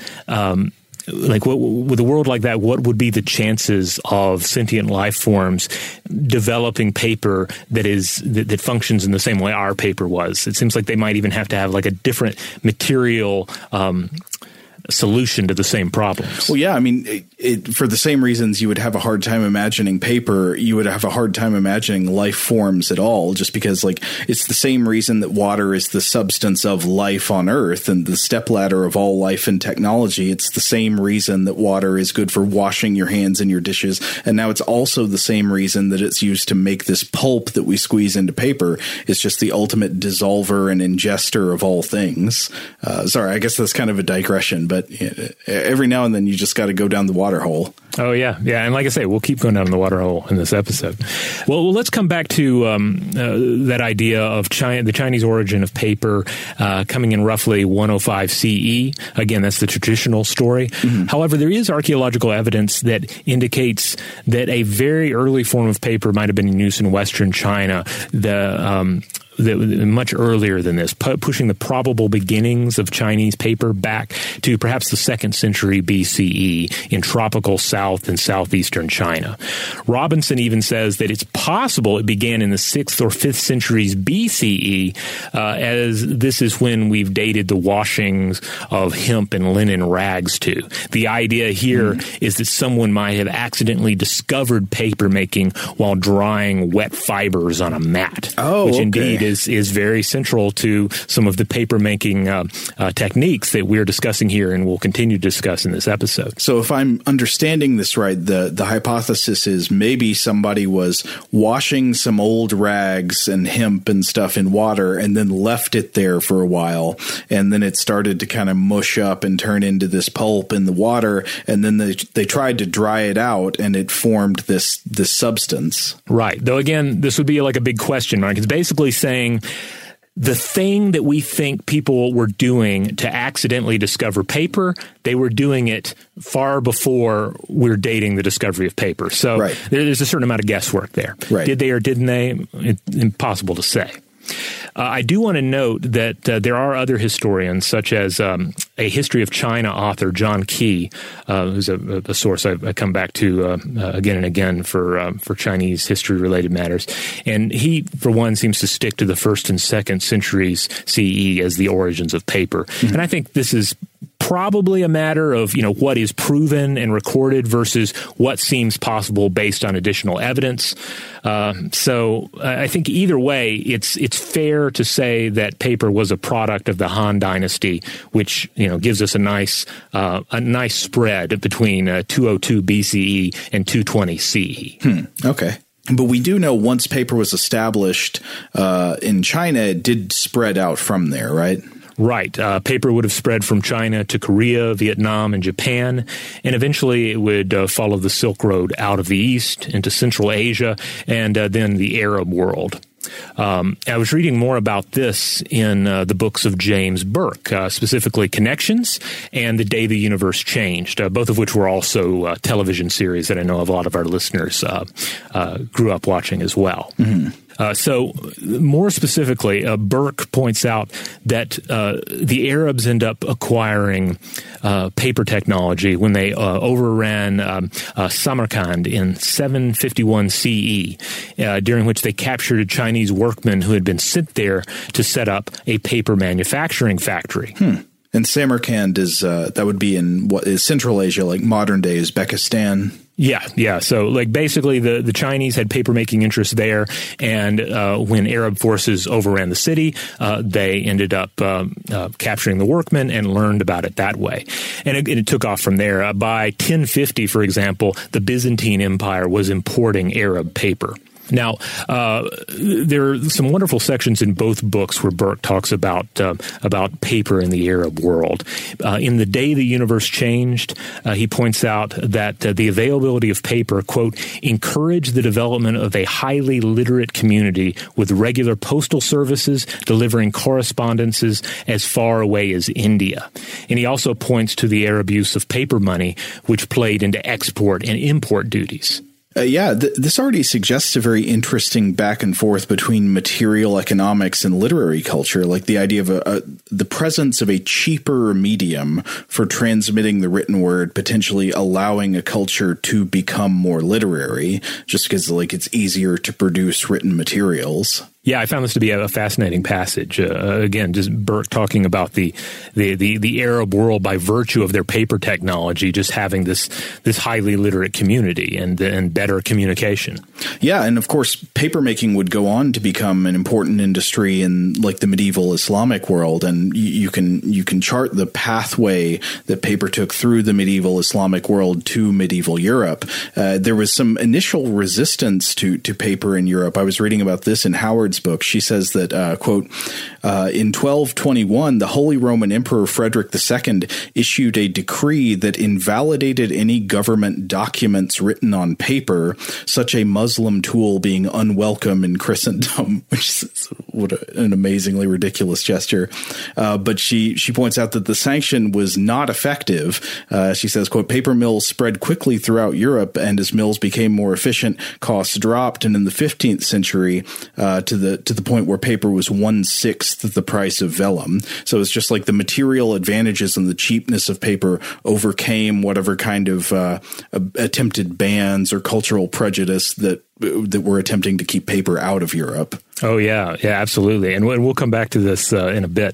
with a world like that, what would be the chances of sentient life forms developing paper that functions in the same way our paper was? It seems like they might even have to have like a different material solution to the same problems. Well, yeah, I mean, for the same reasons you would have a hard time imagining paper, you would have a hard time imagining life forms at all, just because, like, it's the same reason that water is the substance of life on Earth and the stepladder of all life and technology. It's the same reason that water is good for washing your hands and your dishes, and now it's also the same reason that it's used to make this pulp that we squeeze into paper. It's just the ultimate dissolver and ingester of all things. Sorry, I guess that's kind of a digression, but every now and then you just got to go down the water hole. Oh, yeah. Yeah. And like I say, we'll keep going down the water hole in this episode. Well, let's come back to that idea of the Chinese origin of paper coming in roughly 105 CE. Again, that's the traditional story. However, there is archaeological evidence that indicates that a very early form of paper might have been in use in Western China. Much earlier than this, pushing the probable beginnings of Chinese paper back to perhaps the 2nd century BCE in tropical South and southeastern China. Robinson even says that it's possible it began in the 6th or 5th centuries BCE, as this is when we've dated the washings of hemp and linen rags to. The idea here is that someone might have accidentally discovered paper making while drying wet fibers on a mat, which indeed is very central to some of the paper-making techniques that we're discussing here and will continue to discuss in this episode. So if I'm understanding this right, the hypothesis is maybe somebody was washing some old rags and hemp and stuff in water and then left it there for a while, and then it started to kind of mush up and turn into this pulp in the water, and then they tried to dry it out, and it formed this substance. Right. Though, again, this would be like a big question mark. It's basically saying the thing that we think people were doing to accidentally discover paper, they were doing it far before we're dating the discovery of paper. So there's a certain amount of guesswork there. Right. Did they or didn't they? It's impossible to say. I do want to note that there are other historians, such as a History of China author, John Key, who's a source I come back to again and again for Chinese history-related matters. And he, for one, seems to stick to the 1st and 2nd centuries CE as the origins of paper. And I think this is probably a matter of, what is proven and recorded versus what seems possible based on additional evidence. So I think either way, it's fair to say that paper was a product of the Han Dynasty, which gives us a nice spread between 202 BCE and 220 CE. Okay. But we do know once paper was established in China, it did spread out from there, right? Right. Paper would have spread from China to Korea, Vietnam, and Japan, and eventually it would follow the Silk Road out of the east into Central Asia and then the Arab world. I was reading more about this in the books of James Burke, specifically Connections and The Day the Universe Changed, both of which were also television series that I know a lot of our listeners grew up watching as well. Mm-hmm. So more specifically, Burke points out that the Arabs end up acquiring paper technology when they overran Samarkand in 751 CE, during which they captured a Chinese workman who had been sent there to set up a paper manufacturing factory. And Samarkand is that would be in what is Central Asia, like modern day Uzbekistan. Yeah. So, like, basically, the Chinese had paper-making interests there, and when Arab forces overran the city, they ended up capturing the workmen and learned about it that way. And it took off from there. By 1050, for example, the Byzantine Empire was importing Arab paper. Now, there are some wonderful sections in both books where Burke talks about paper in the Arab world. In The Day the Universe Changed, he points out that the availability of paper, quote, encouraged the development of a highly literate community with regular postal services delivering correspondences as far away as India. And he also points to the Arab use of paper money, which played into export and import duties. This already suggests a very interesting back and forth between material economics and literary culture, like the idea of the presence of a cheaper medium for transmitting the written word, potentially allowing a culture to become more literary, just because it's easier to produce written materials. Yeah, I found this to be a fascinating passage. Again, just Burke talking about the Arab world by virtue of their paper technology, just having this highly literate community and better communication. Yeah, and of course, papermaking would go on to become an important industry in the medieval Islamic world, and you can chart the pathway that paper took through the medieval Islamic world to medieval Europe. There was some initial resistance to paper in Europe. I was reading about this in Howard's book. She says that, quote, in 1221, the Holy Roman Emperor Frederick II issued a decree that invalidated any government documents written on paper, such a Muslim tool being unwelcome in Christendom, which is what an amazingly ridiculous gesture. But she points out that the sanction was not effective. She says, quote, paper mills spread quickly throughout Europe, and as mills became more efficient, costs dropped. And in the 15th century, to the point where paper was 1/6 the price of vellum. So it's just like the material advantages and the cheapness of paper overcame whatever kind of attempted bans or cultural prejudice that were attempting to keep paper out of Europe. Oh, yeah, absolutely. And we'll come back to this in a bit,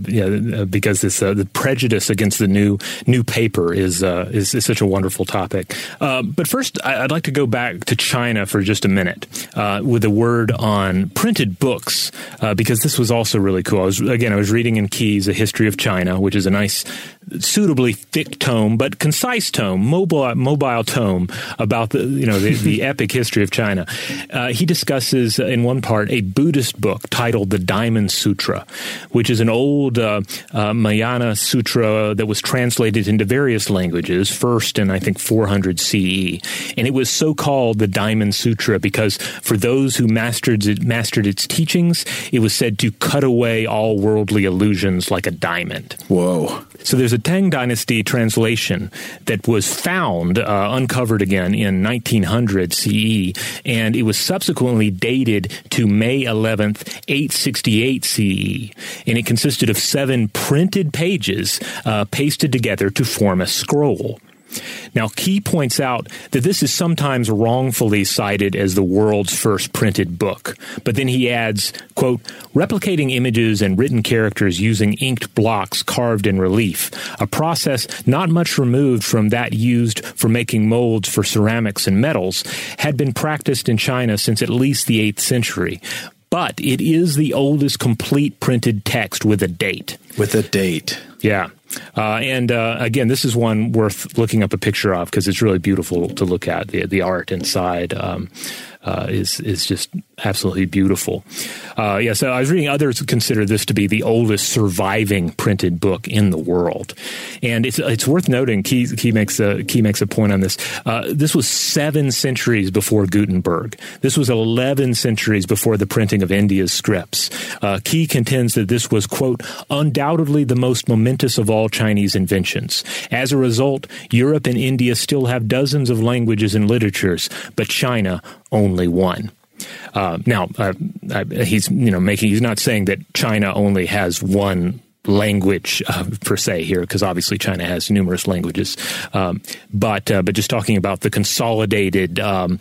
because this the prejudice against the new paper is such a wonderful topic. But first, I'd like to go back to China for just a minute with a word on printed books, because this was also really cool. I was reading in Keyes A History of China, which is a nice, suitably thick tome, but concise tome, mobile tome about the epic history of China. He discusses in one part a Buddhist book titled The Diamond Sutra, which is an old Mahayana sutra that was translated into various languages, first in, I think, 400 CE. And it was so called the Diamond Sutra because for those who mastered its teachings, it was said to cut away all worldly illusions like a diamond. Whoa. So there's a Tang Dynasty translation that was found, uncovered again in 1900 CE, and it was subsequently dated to May 11th, 868 CE, and it consisted of 7 printed pages pasted together to form a scroll. Now, Key points out that this is sometimes wrongfully cited as the world's first printed book, but then he adds, quote, replicating images and written characters using inked blocks carved in relief, a process not much removed from that used for making molds for ceramics and metals, had been practiced in China since at least the 8th century. But it is the oldest complete printed text with a date. With a date. Yeah. And again, this is one worth looking up a picture of because it's really beautiful to look at, the art inside. is just absolutely beautiful. So I was reading others consider this to be the oldest surviving printed book in the world, and it's worth noting. Key makes a point on this. This was 7 centuries before Gutenberg. This was 11 centuries before the printing of India's scripts. Key contends that this was, quote, undoubtedly the most momentous of all Chinese inventions. As a result, Europe and India still have dozens of languages and literatures, but China only one. He's not saying that China only has one language per se here, because obviously China has numerous languages, but just talking about the consolidated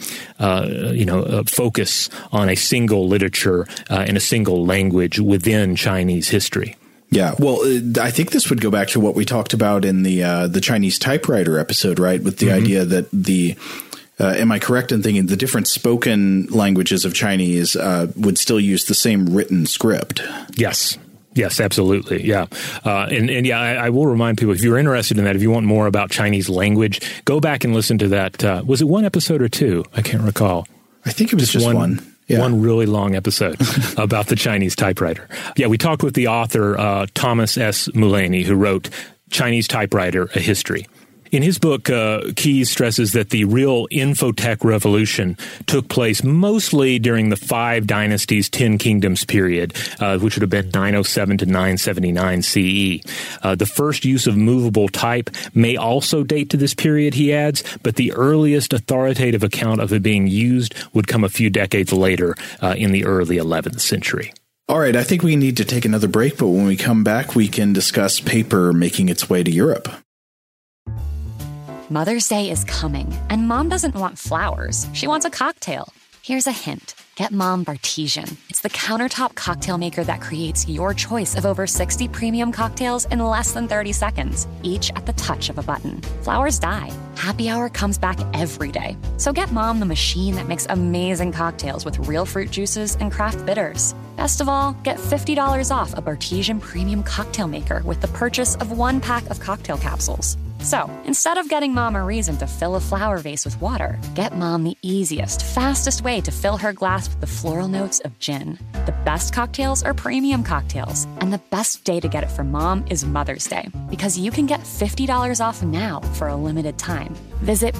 focus on a single literature and a single language within Chinese history. Yeah, well, I think this would go back to what we talked about in the Chinese typewriter episode, right? With the idea that am I correct in thinking the different spoken languages of Chinese would still use the same written script? Yes, absolutely. Yeah. I will remind people, if you're interested in that, if you want more about Chinese language, go back and listen to that. Was it 1 episode or 2? I can't recall. I think it was just one. Yeah. One really long episode about the Chinese typewriter. Yeah, we talked with the author, Thomas S. Mullany, who wrote Chinese Typewriter, A History. In his book, Keyes stresses that the real infotech revolution took place mostly during the 5 Dynasties, 10 Kingdoms period, which would have been 907 to 979 CE. The first use of movable type may also date to this period, he adds, but the earliest authoritative account of it being used would come a few decades later, in the early 11th century. All right, I think we need to take another break, but when we come back, we can discuss paper making its way to Europe. Mother's Day is coming, and Mom doesn't want flowers. She wants a cocktail. Here's a hint. Get Mom Bartesian. It's the countertop cocktail maker that creates your choice of over 60 premium cocktails in less than 30 seconds, each at the touch of a button. Flowers die. Happy Hour comes back every day. So get Mom the machine that makes amazing cocktails with real fruit juices and craft bitters. Best of all, get $50 off a Bartesian premium cocktail maker with the purchase of 1 pack of cocktail capsules. So, instead of getting Mom a reason to fill a flower vase with water, get Mom the easiest, fastest way to fill her glass with the floral notes of gin. The best cocktails are premium cocktails, and the best day to get it for Mom is Mother's Day, because you can get $50 off now for a limited time. Visit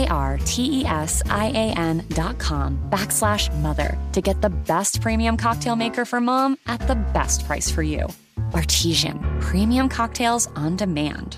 BARTESIAN.com/mother to get the best premium cocktail maker for Mom at the best price for you. Bartesian, premium cocktails on demand.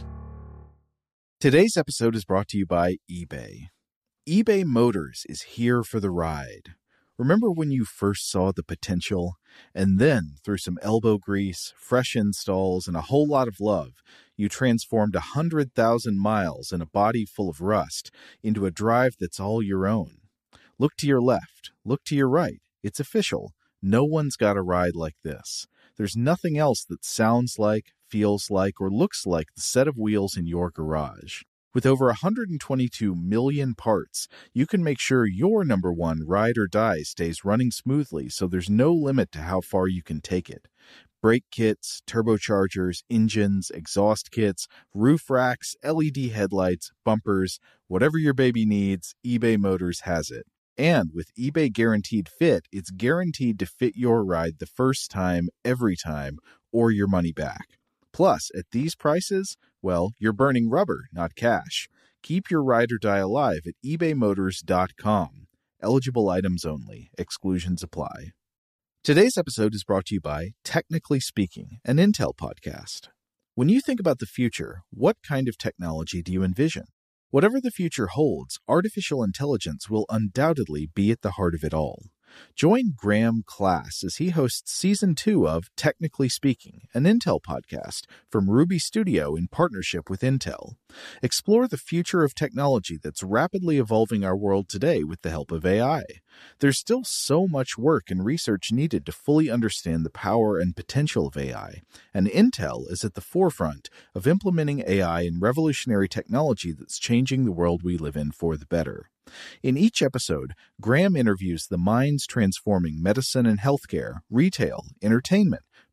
Today's episode is brought to you by eBay. eBay Motors is here for the ride. Remember when you first saw the potential? And then, through some elbow grease, fresh installs, and a whole lot of love, you transformed 100,000 miles and a body full of rust into a drive that's all your own. Look to your left. Look to your right. It's official. No one's got a ride like this. There's nothing else that sounds like, feels like, or looks like the set of wheels in your garage. With over 122 million parts, you can make sure your number one ride or die stays running smoothly, so there's no limit to how far you can take it. Brake kits, turbochargers, engines, exhaust kits, roof racks, LED headlights, bumpers, whatever your baby needs, eBay Motors has it. And with eBay Guaranteed Fit, it's guaranteed to fit your ride the first time, every time, or your money back. Plus, at these prices, well, you're burning rubber, not cash. Keep your ride or die alive at ebaymotors.com. Eligible items only. Exclusions apply. Today's episode is brought to you by Technically Speaking, an Intel podcast. When you think about the future, what kind of technology do you envision? Whatever the future holds, artificial intelligence will undoubtedly be at the heart of it all. Join Graham Class as he hosts Season 2 of Technically Speaking, an Intel podcast from Ruby Studio in partnership with Intel. Explore the future of technology that's rapidly evolving our world today with the help of AI. There's still so much work and research needed to fully understand the power and potential of AI, and Intel is at the forefront of implementing AI in revolutionary technology that's changing the world we live in for the better. In each episode, Graham interviews the minds transforming medicine and healthcare, retail, entertainment,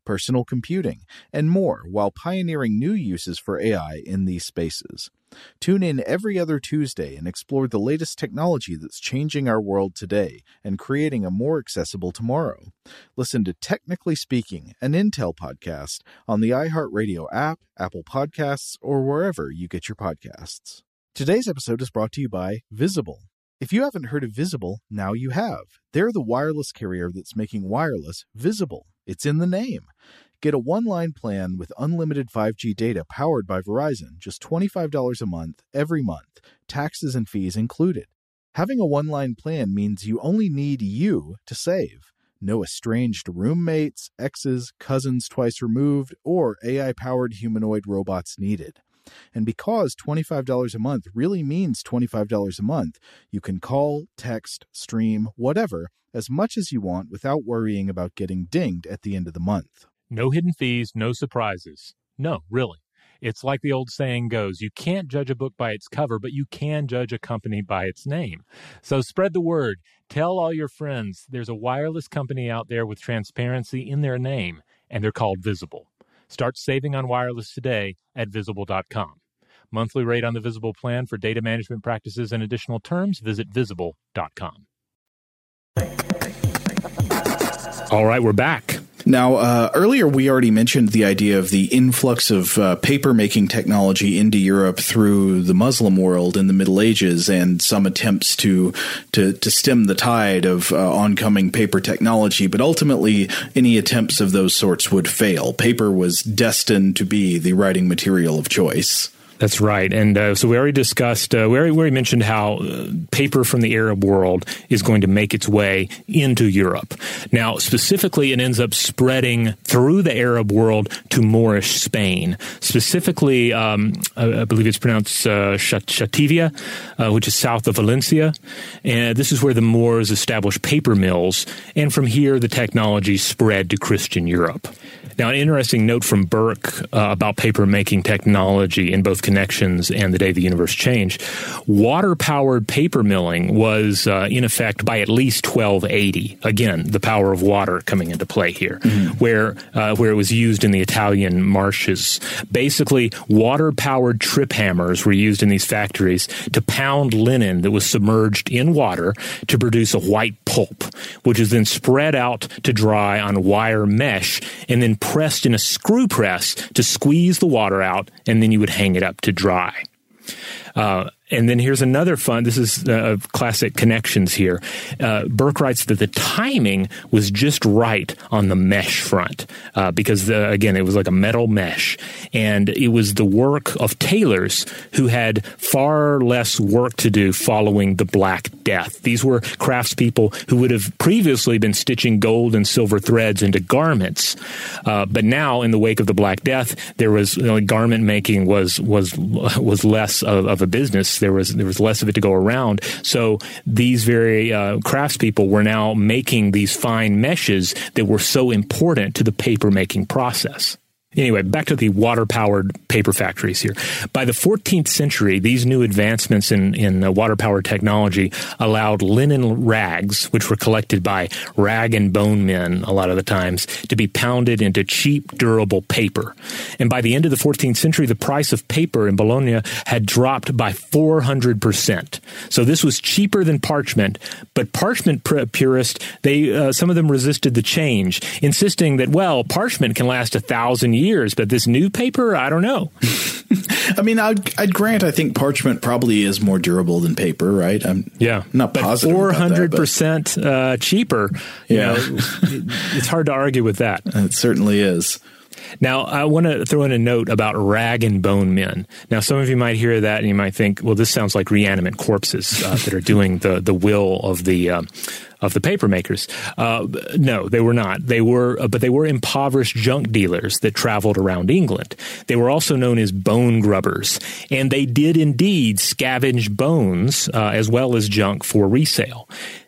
personal computing, and more while pioneering new uses for AI in these spaces. Tune in every other Tuesday and explore the latest technology that's changing our world today and creating a more accessible tomorrow. Listen to Technically Speaking, an Intel podcast on the iHeartRadio app, Apple Podcasts, or wherever you get your podcasts. Today's episode is brought to you by Visible. If you haven't heard of Visible, now you have. They're the wireless carrier that's making wireless visible. It's in the name. Get a one-line plan with unlimited 5G data powered by Verizon, just $25 a month, every month, taxes and fees included. Having a one-line plan means you only need you to save. No estranged roommates, exes, cousins twice removed, or AI-powered humanoid robots needed. And because $25 a month really means $25 a month, you can call, text, stream, whatever, as much as you want without worrying about getting dinged at the end of the month. No hidden fees, no surprises. No, really. It's like the old saying goes, you can't judge a book by its cover, but you can judge a company by its name. So spread the word. Tell all your friends there's a wireless company out there with transparency in their name, and they're called Visible. Start saving on wireless today at Visible.com. Monthly rate on the Visible plan for data management practices and additional terms, visit Visible.com. All right, we're back. Now, earlier we already mentioned the idea of the influx of paper-making technology into Europe through the Muslim world in the Middle Ages and some attempts to stem the tide of oncoming paper technology. But ultimately, any attempts of those sorts would fail. Paper was destined to be the writing material of choice. That's right. And so we already discussed, we already mentioned how paper from the Arab world is going to make its way into Europe. Now, specifically, it ends up spreading through the Arab world to Moorish Spain. Specifically, I believe it's pronounced Chativia, which is south of Valencia. And this is where the Moors established paper mills. And from here, the technology spread to Christian Europe. Now, an interesting note from Burke about paper-making technology in both Connections and The Day the Universe Changed. Water-powered paper milling was in effect by at least 1280. Again, the power of water coming into play here, where it was used in the Italian marshes. Basically, water-powered trip hammers were used in these factories to pound linen that was submerged in water to produce a white pulp, which is then spread out to dry on wire mesh and then pressed in a screw press to squeeze the water out, and then you would hang it up to dry. And then here's another fun. This is classic Connections here. Burke writes that the timing was just right on the mesh front because, again, it was like a metal mesh. And it was the work of tailors who had far less work to do following the Black Death. These were craftspeople who would have previously been stitching gold and silver threads into garments. But now, in the wake of the Black Death, there was garment making was less of a business. There was less of it to go around. So these very craftspeople were now making these fine meshes that were so important to the paper making process. Anyway, back to the water-powered paper factories here. By the 14th century, these new advancements in water-powered technology allowed linen rags, which were collected by rag and bone men a lot of the times, to be pounded into cheap, durable paper. And by the end of the 14th century, the price of paper in Bologna had dropped by 400%. So this was cheaper than parchment, but parchment purists, some of them resisted the change, insisting that, well, parchment can last 1,000 years, but this new paper, I don't know. I mean, I'd grant I think parchment probably is more durable than paper, right? I'm not positive. 400% cheaper. Yeah. It's hard to argue with that. It certainly is. Now, I want to throw in a note about rag and bone men. Now, some of you might hear that and you might think, well, this sounds like reanimate corpses that are doing the will of the paper makers. No, they were not. But they were impoverished junk dealers that traveled around England. They were also known as bone grubbers, and they did indeed scavenge bones as well as junk for resale.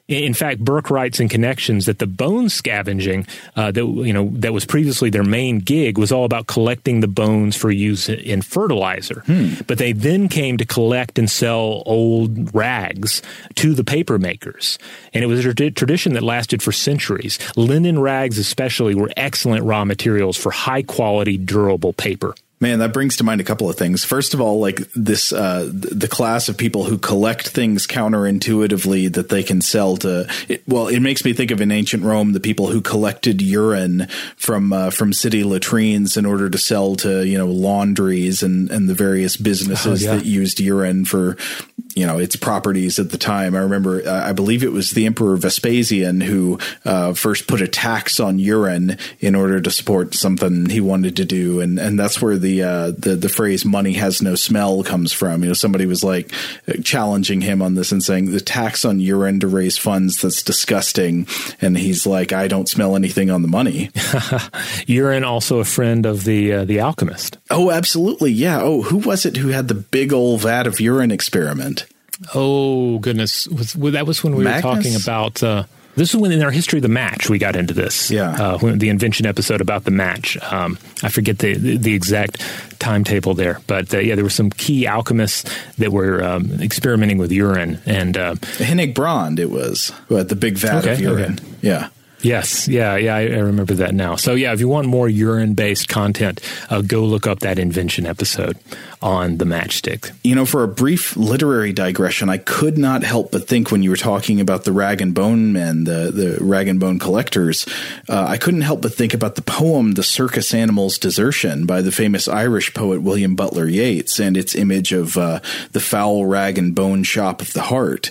In fact, Burke writes in Connections that the bone scavenging that was previously their main gig was all about collecting the bones for use in fertilizer. But they then came to collect and sell old rags to the paper makers. And it was a tradition that lasted for centuries. Linen rags especially were excellent raw materials for high-quality, durable paper. Man, that brings to mind a couple of things. First of all, like this, the class of people who collect things counterintuitively that they can sell to. It makes me think of in ancient Rome, the people who collected urine from city latrines in order to sell to laundries and the various businesses that used urine for its properties at the time. I remember, I believe it was the Emperor Vespasian who first put a tax on urine in order to support something he wanted to do, and that's where the phrase "money has no smell" comes from. Somebody was like challenging him on this and saying the tax on urine to raise funds, that's disgusting. And he's like, I don't smell anything on the money. Urine, also a friend of the alchemist. Oh, absolutely. Yeah. Oh, who was it who had the big old vat of urine experiment? Oh, goodness. That was when we were talking about... this is when in our history of the match we got into this. Yeah. When the invention episode about the match. I forget the exact timetable there. But there were some key alchemists that were experimenting with urine. And Hennig Brand, it was, who had the big vat of urine. Okay. Yeah. Yes. Yeah, I remember that now. So, if you want more urine-based content, go look up that invention episode on the matchstick. For a brief literary digression, I could not help but think when you were talking about the rag and bone men, the rag and bone collectors, I couldn't help but think about the poem "The Circus Animal's Desertion" by the famous Irish poet William Butler Yeats and its image of the foul rag and bone shop of the heart.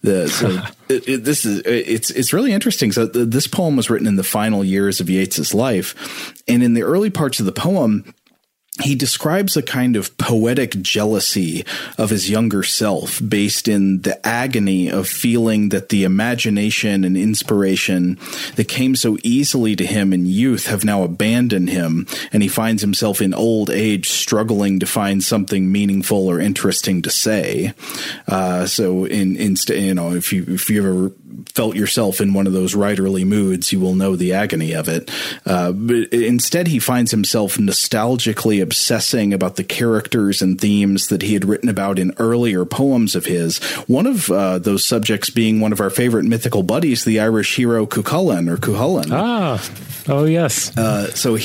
It's really interesting. So this poem was written in the final years of Yeats's life, and in the early parts of the poem, he describes a kind of poetic jealousy of his younger self based in the agony of feeling that the imagination and inspiration that came so easily to him in youth have now abandoned him, and he finds himself in old age struggling to find something meaningful or interesting to say. So if you ever felt yourself in one of those writerly moods, you will know the agony of it. But instead, he finds himself nostalgically obsessing about the characters and themes that he had written about in earlier poems of his. One of those subjects being one of our favorite mythical buddies, the Irish hero Cuchulainn or Cuchulainn. Oh yes. So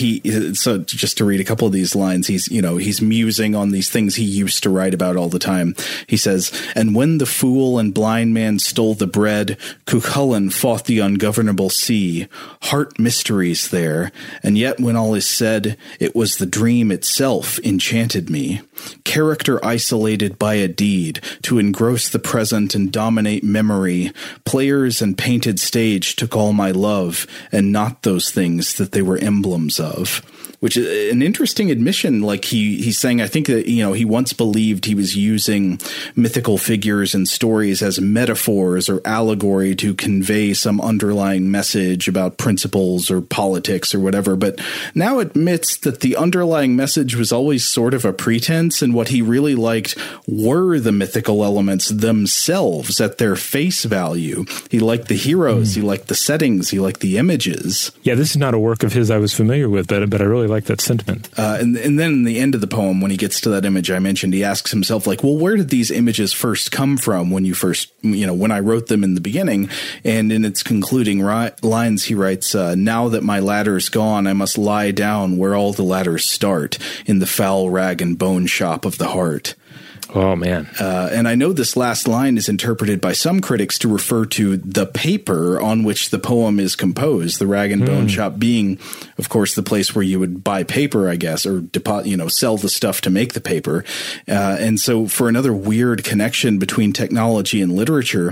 just to read a couple of these lines, he's musing on these things he used to write about all the time. He says, "And when the fool and blind man stole the bread, Cuchulainn fought the ungovernable sea. Heart mysteries there, and yet when all is said, it was the dream itself enchanted me. Character isolated by a deed to engross the present and dominate memory. Players and painted stage took all my love, and not those things that they were emblems of." Which is an interesting admission. Like he's saying, I think that, he once believed he was using mythical figures and stories as metaphors or allegory to convey some underlying message about principles or politics or whatever, but now admits that the underlying message was always sort of a pretense, and what he really liked were the mythical elements themselves at their face value. He liked the heroes, he liked the settings, he liked the images. Yeah, this is not a work of his I was familiar with, but I really like that sentiment. And then in the end of the poem, when he gets to that image I mentioned, he asks himself, where did these images first come from when when I wrote them in the beginning? And in its concluding lines, he writes, "Now that my ladder's gone, I must lie down where all the ladders start, in the foul rag and bone shop of the heart." Oh, man. And I know this last line is interpreted by some critics to refer to the paper on which the poem is composed, the rag and bone shop being, of course, the place where you would buy paper, I guess, or sell the stuff to make the paper. And so for another weird connection between technology and literature,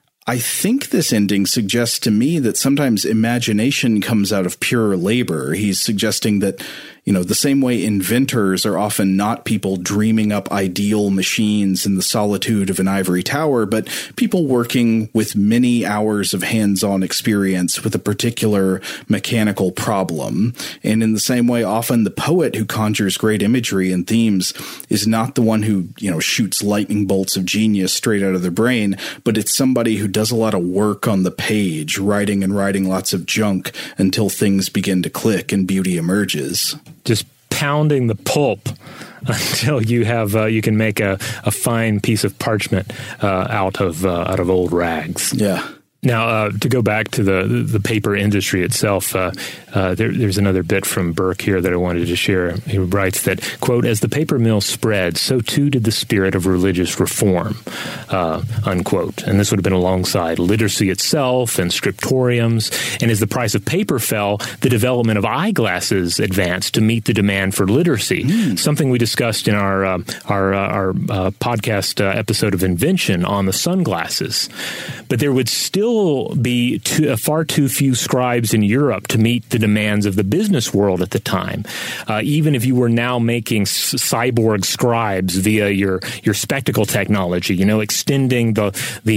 I think this ending suggests to me that sometimes imagination comes out of pure labor. He's suggesting that, the same way inventors are often not people dreaming up ideal machines in the solitude of an ivory tower, but people working with many hours of hands-on experience with a particular mechanical problem. And in the same way, often the poet who conjures great imagery and themes is not the one who, shoots lightning bolts of genius straight out of their brain, but it's somebody who does a lot of work on the page, writing and writing lots of junk until things begin to click and beauty emerges. Just pounding the pulp until you have you can make a fine piece of parchment out of old rags. Yeah. Now, to go back to the paper industry itself, there's another bit from Burke here that I wanted to share. He writes that, quote, as the paper mill spread, so too did the spirit of religious reform, unquote. And this would have been alongside literacy itself and scriptoriums. And as the price of paper fell, the development of eyeglasses advanced to meet the demand for literacy, something we discussed in our podcast episode of Invention on the sunglasses. But there would still be far too few scribes in Europe to meet the demands of the business world at the time. Even if you were now making cyborg scribes via your spectacle technology, extending the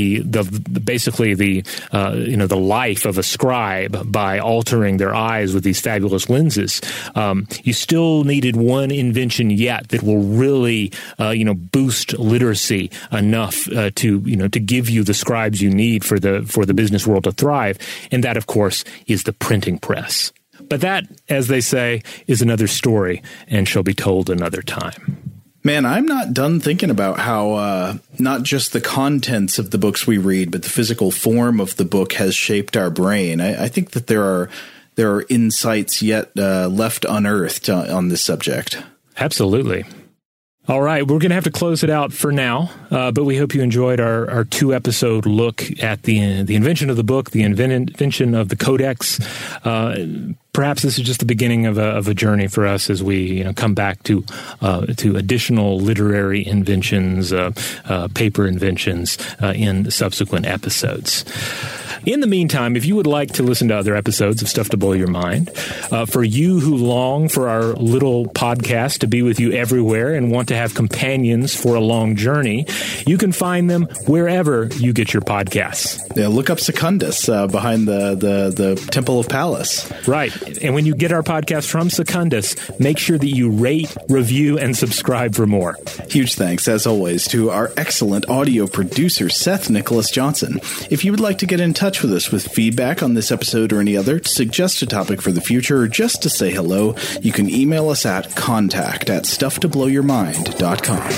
life of a scribe by altering their eyes with these fabulous lenses, you still needed one invention yet that will really boost literacy enough to give you the scribes you need for the business world to thrive, and that, of course, is the printing press. But that, as they say, is another story and shall be told another time. Man, I'm not done thinking about how not just the contents of the books we read, but the physical form of the book has shaped our brain. I think that there are insights yet left unearthed on this subject. Absolutely. All right, we're going to have to close it out for now, but we hope you enjoyed our 2-episode look at the invention of the book, the invention of the Codex. Perhaps this is just the beginning of a journey for us as we come back to additional literary inventions, paper inventions in subsequent episodes. In the meantime, if you would like to listen to other episodes of Stuff to Blow Your Mind, for you who long for our little podcast to be with you everywhere and want to have companions for a long journey, you can find them wherever you get your podcasts. Yeah, look up Secundus behind the Temple of Pallas. Right. And when you get our podcast from Secundus, make sure that you rate, review, and subscribe for more. Huge thanks, as always, to our excellent audio producer, Seth Nicholas Johnson. If you would like to get in touch with us with feedback on this episode or any other, to suggest a topic for the future, or just to say hello, you can email us at contact@stufftoblowyourmind.com.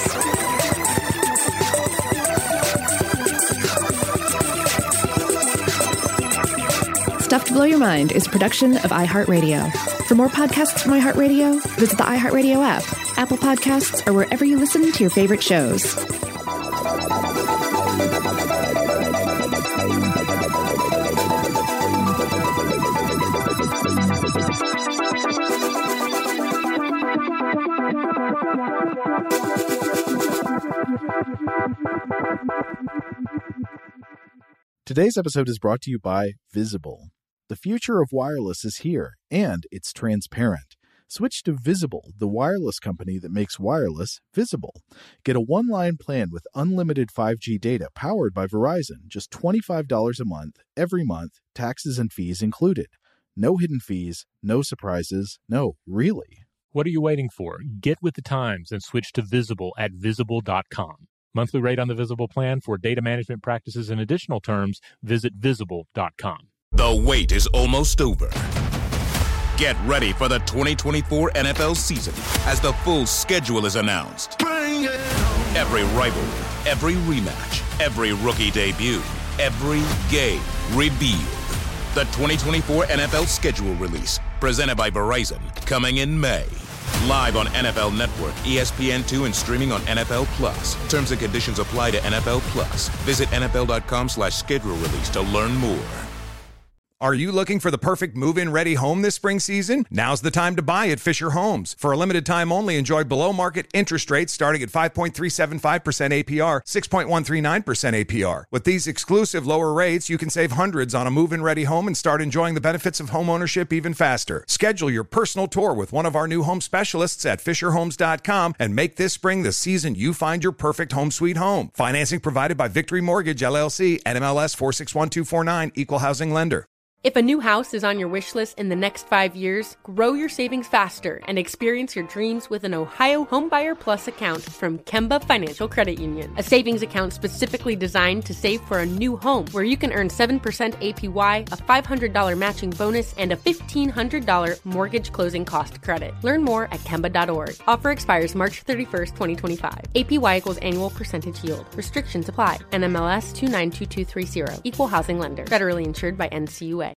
Stuff to Blow Your Mind is a production of iHeartRadio. For more podcasts from iHeartRadio, visit the iHeartRadio app, Apple Podcasts, or wherever you listen to your favorite shows. Today's episode is brought to you by Visible. The future of wireless is here, and it's transparent. Switch to Visible, the wireless company that makes wireless visible. Get a one-line plan with unlimited 5G data powered by Verizon, just $25 a month, every month, taxes and fees included. No hidden fees, no surprises, no, really. What are you waiting for? Get with the times and switch to Visible at Visible.com. Monthly rate on the Visible plan. For data management practices and additional terms, visit Visible.com. The wait is almost over. Get ready for the 2024 NFL season as the full schedule is announced. Every rivalry, every rematch, every rookie debut, every game revealed. The 2024 NFL schedule release, presented by Verizon, coming in May. Live on NFL Network, ESPN2, and streaming on NFL Plus. Terms and conditions apply to NFL Plus. Visit NFL.com/schedule release to learn more. Are you looking for the perfect move-in ready home this spring season? Now's the time to buy at Fisher Homes. For a limited time only, enjoy below-market interest rates starting at 5.375% APR, 6.139% APR. With these exclusive lower rates, you can save hundreds on a move-in ready home and start enjoying the benefits of home ownership even faster. Schedule your personal tour with one of our new home specialists at FisherHomes.com and make this spring the season you find your perfect home sweet home. Financing provided by Victory Mortgage, LLC, NMLS 461249, Equal Housing Lender. If a new house is on your wish list in the next 5 years, grow your savings faster and experience your dreams with an Ohio Homebuyer Plus account from Kemba Financial Credit Union. A savings account specifically designed to save for a new home, where you can earn 7% APY, a $500 matching bonus, and a $1,500 mortgage closing cost credit. Learn more at Kemba.org. Offer expires March 31st, 2025. APY equals annual percentage yield. Restrictions apply. NMLS 292230. Equal housing lender. Federally insured by NCUA.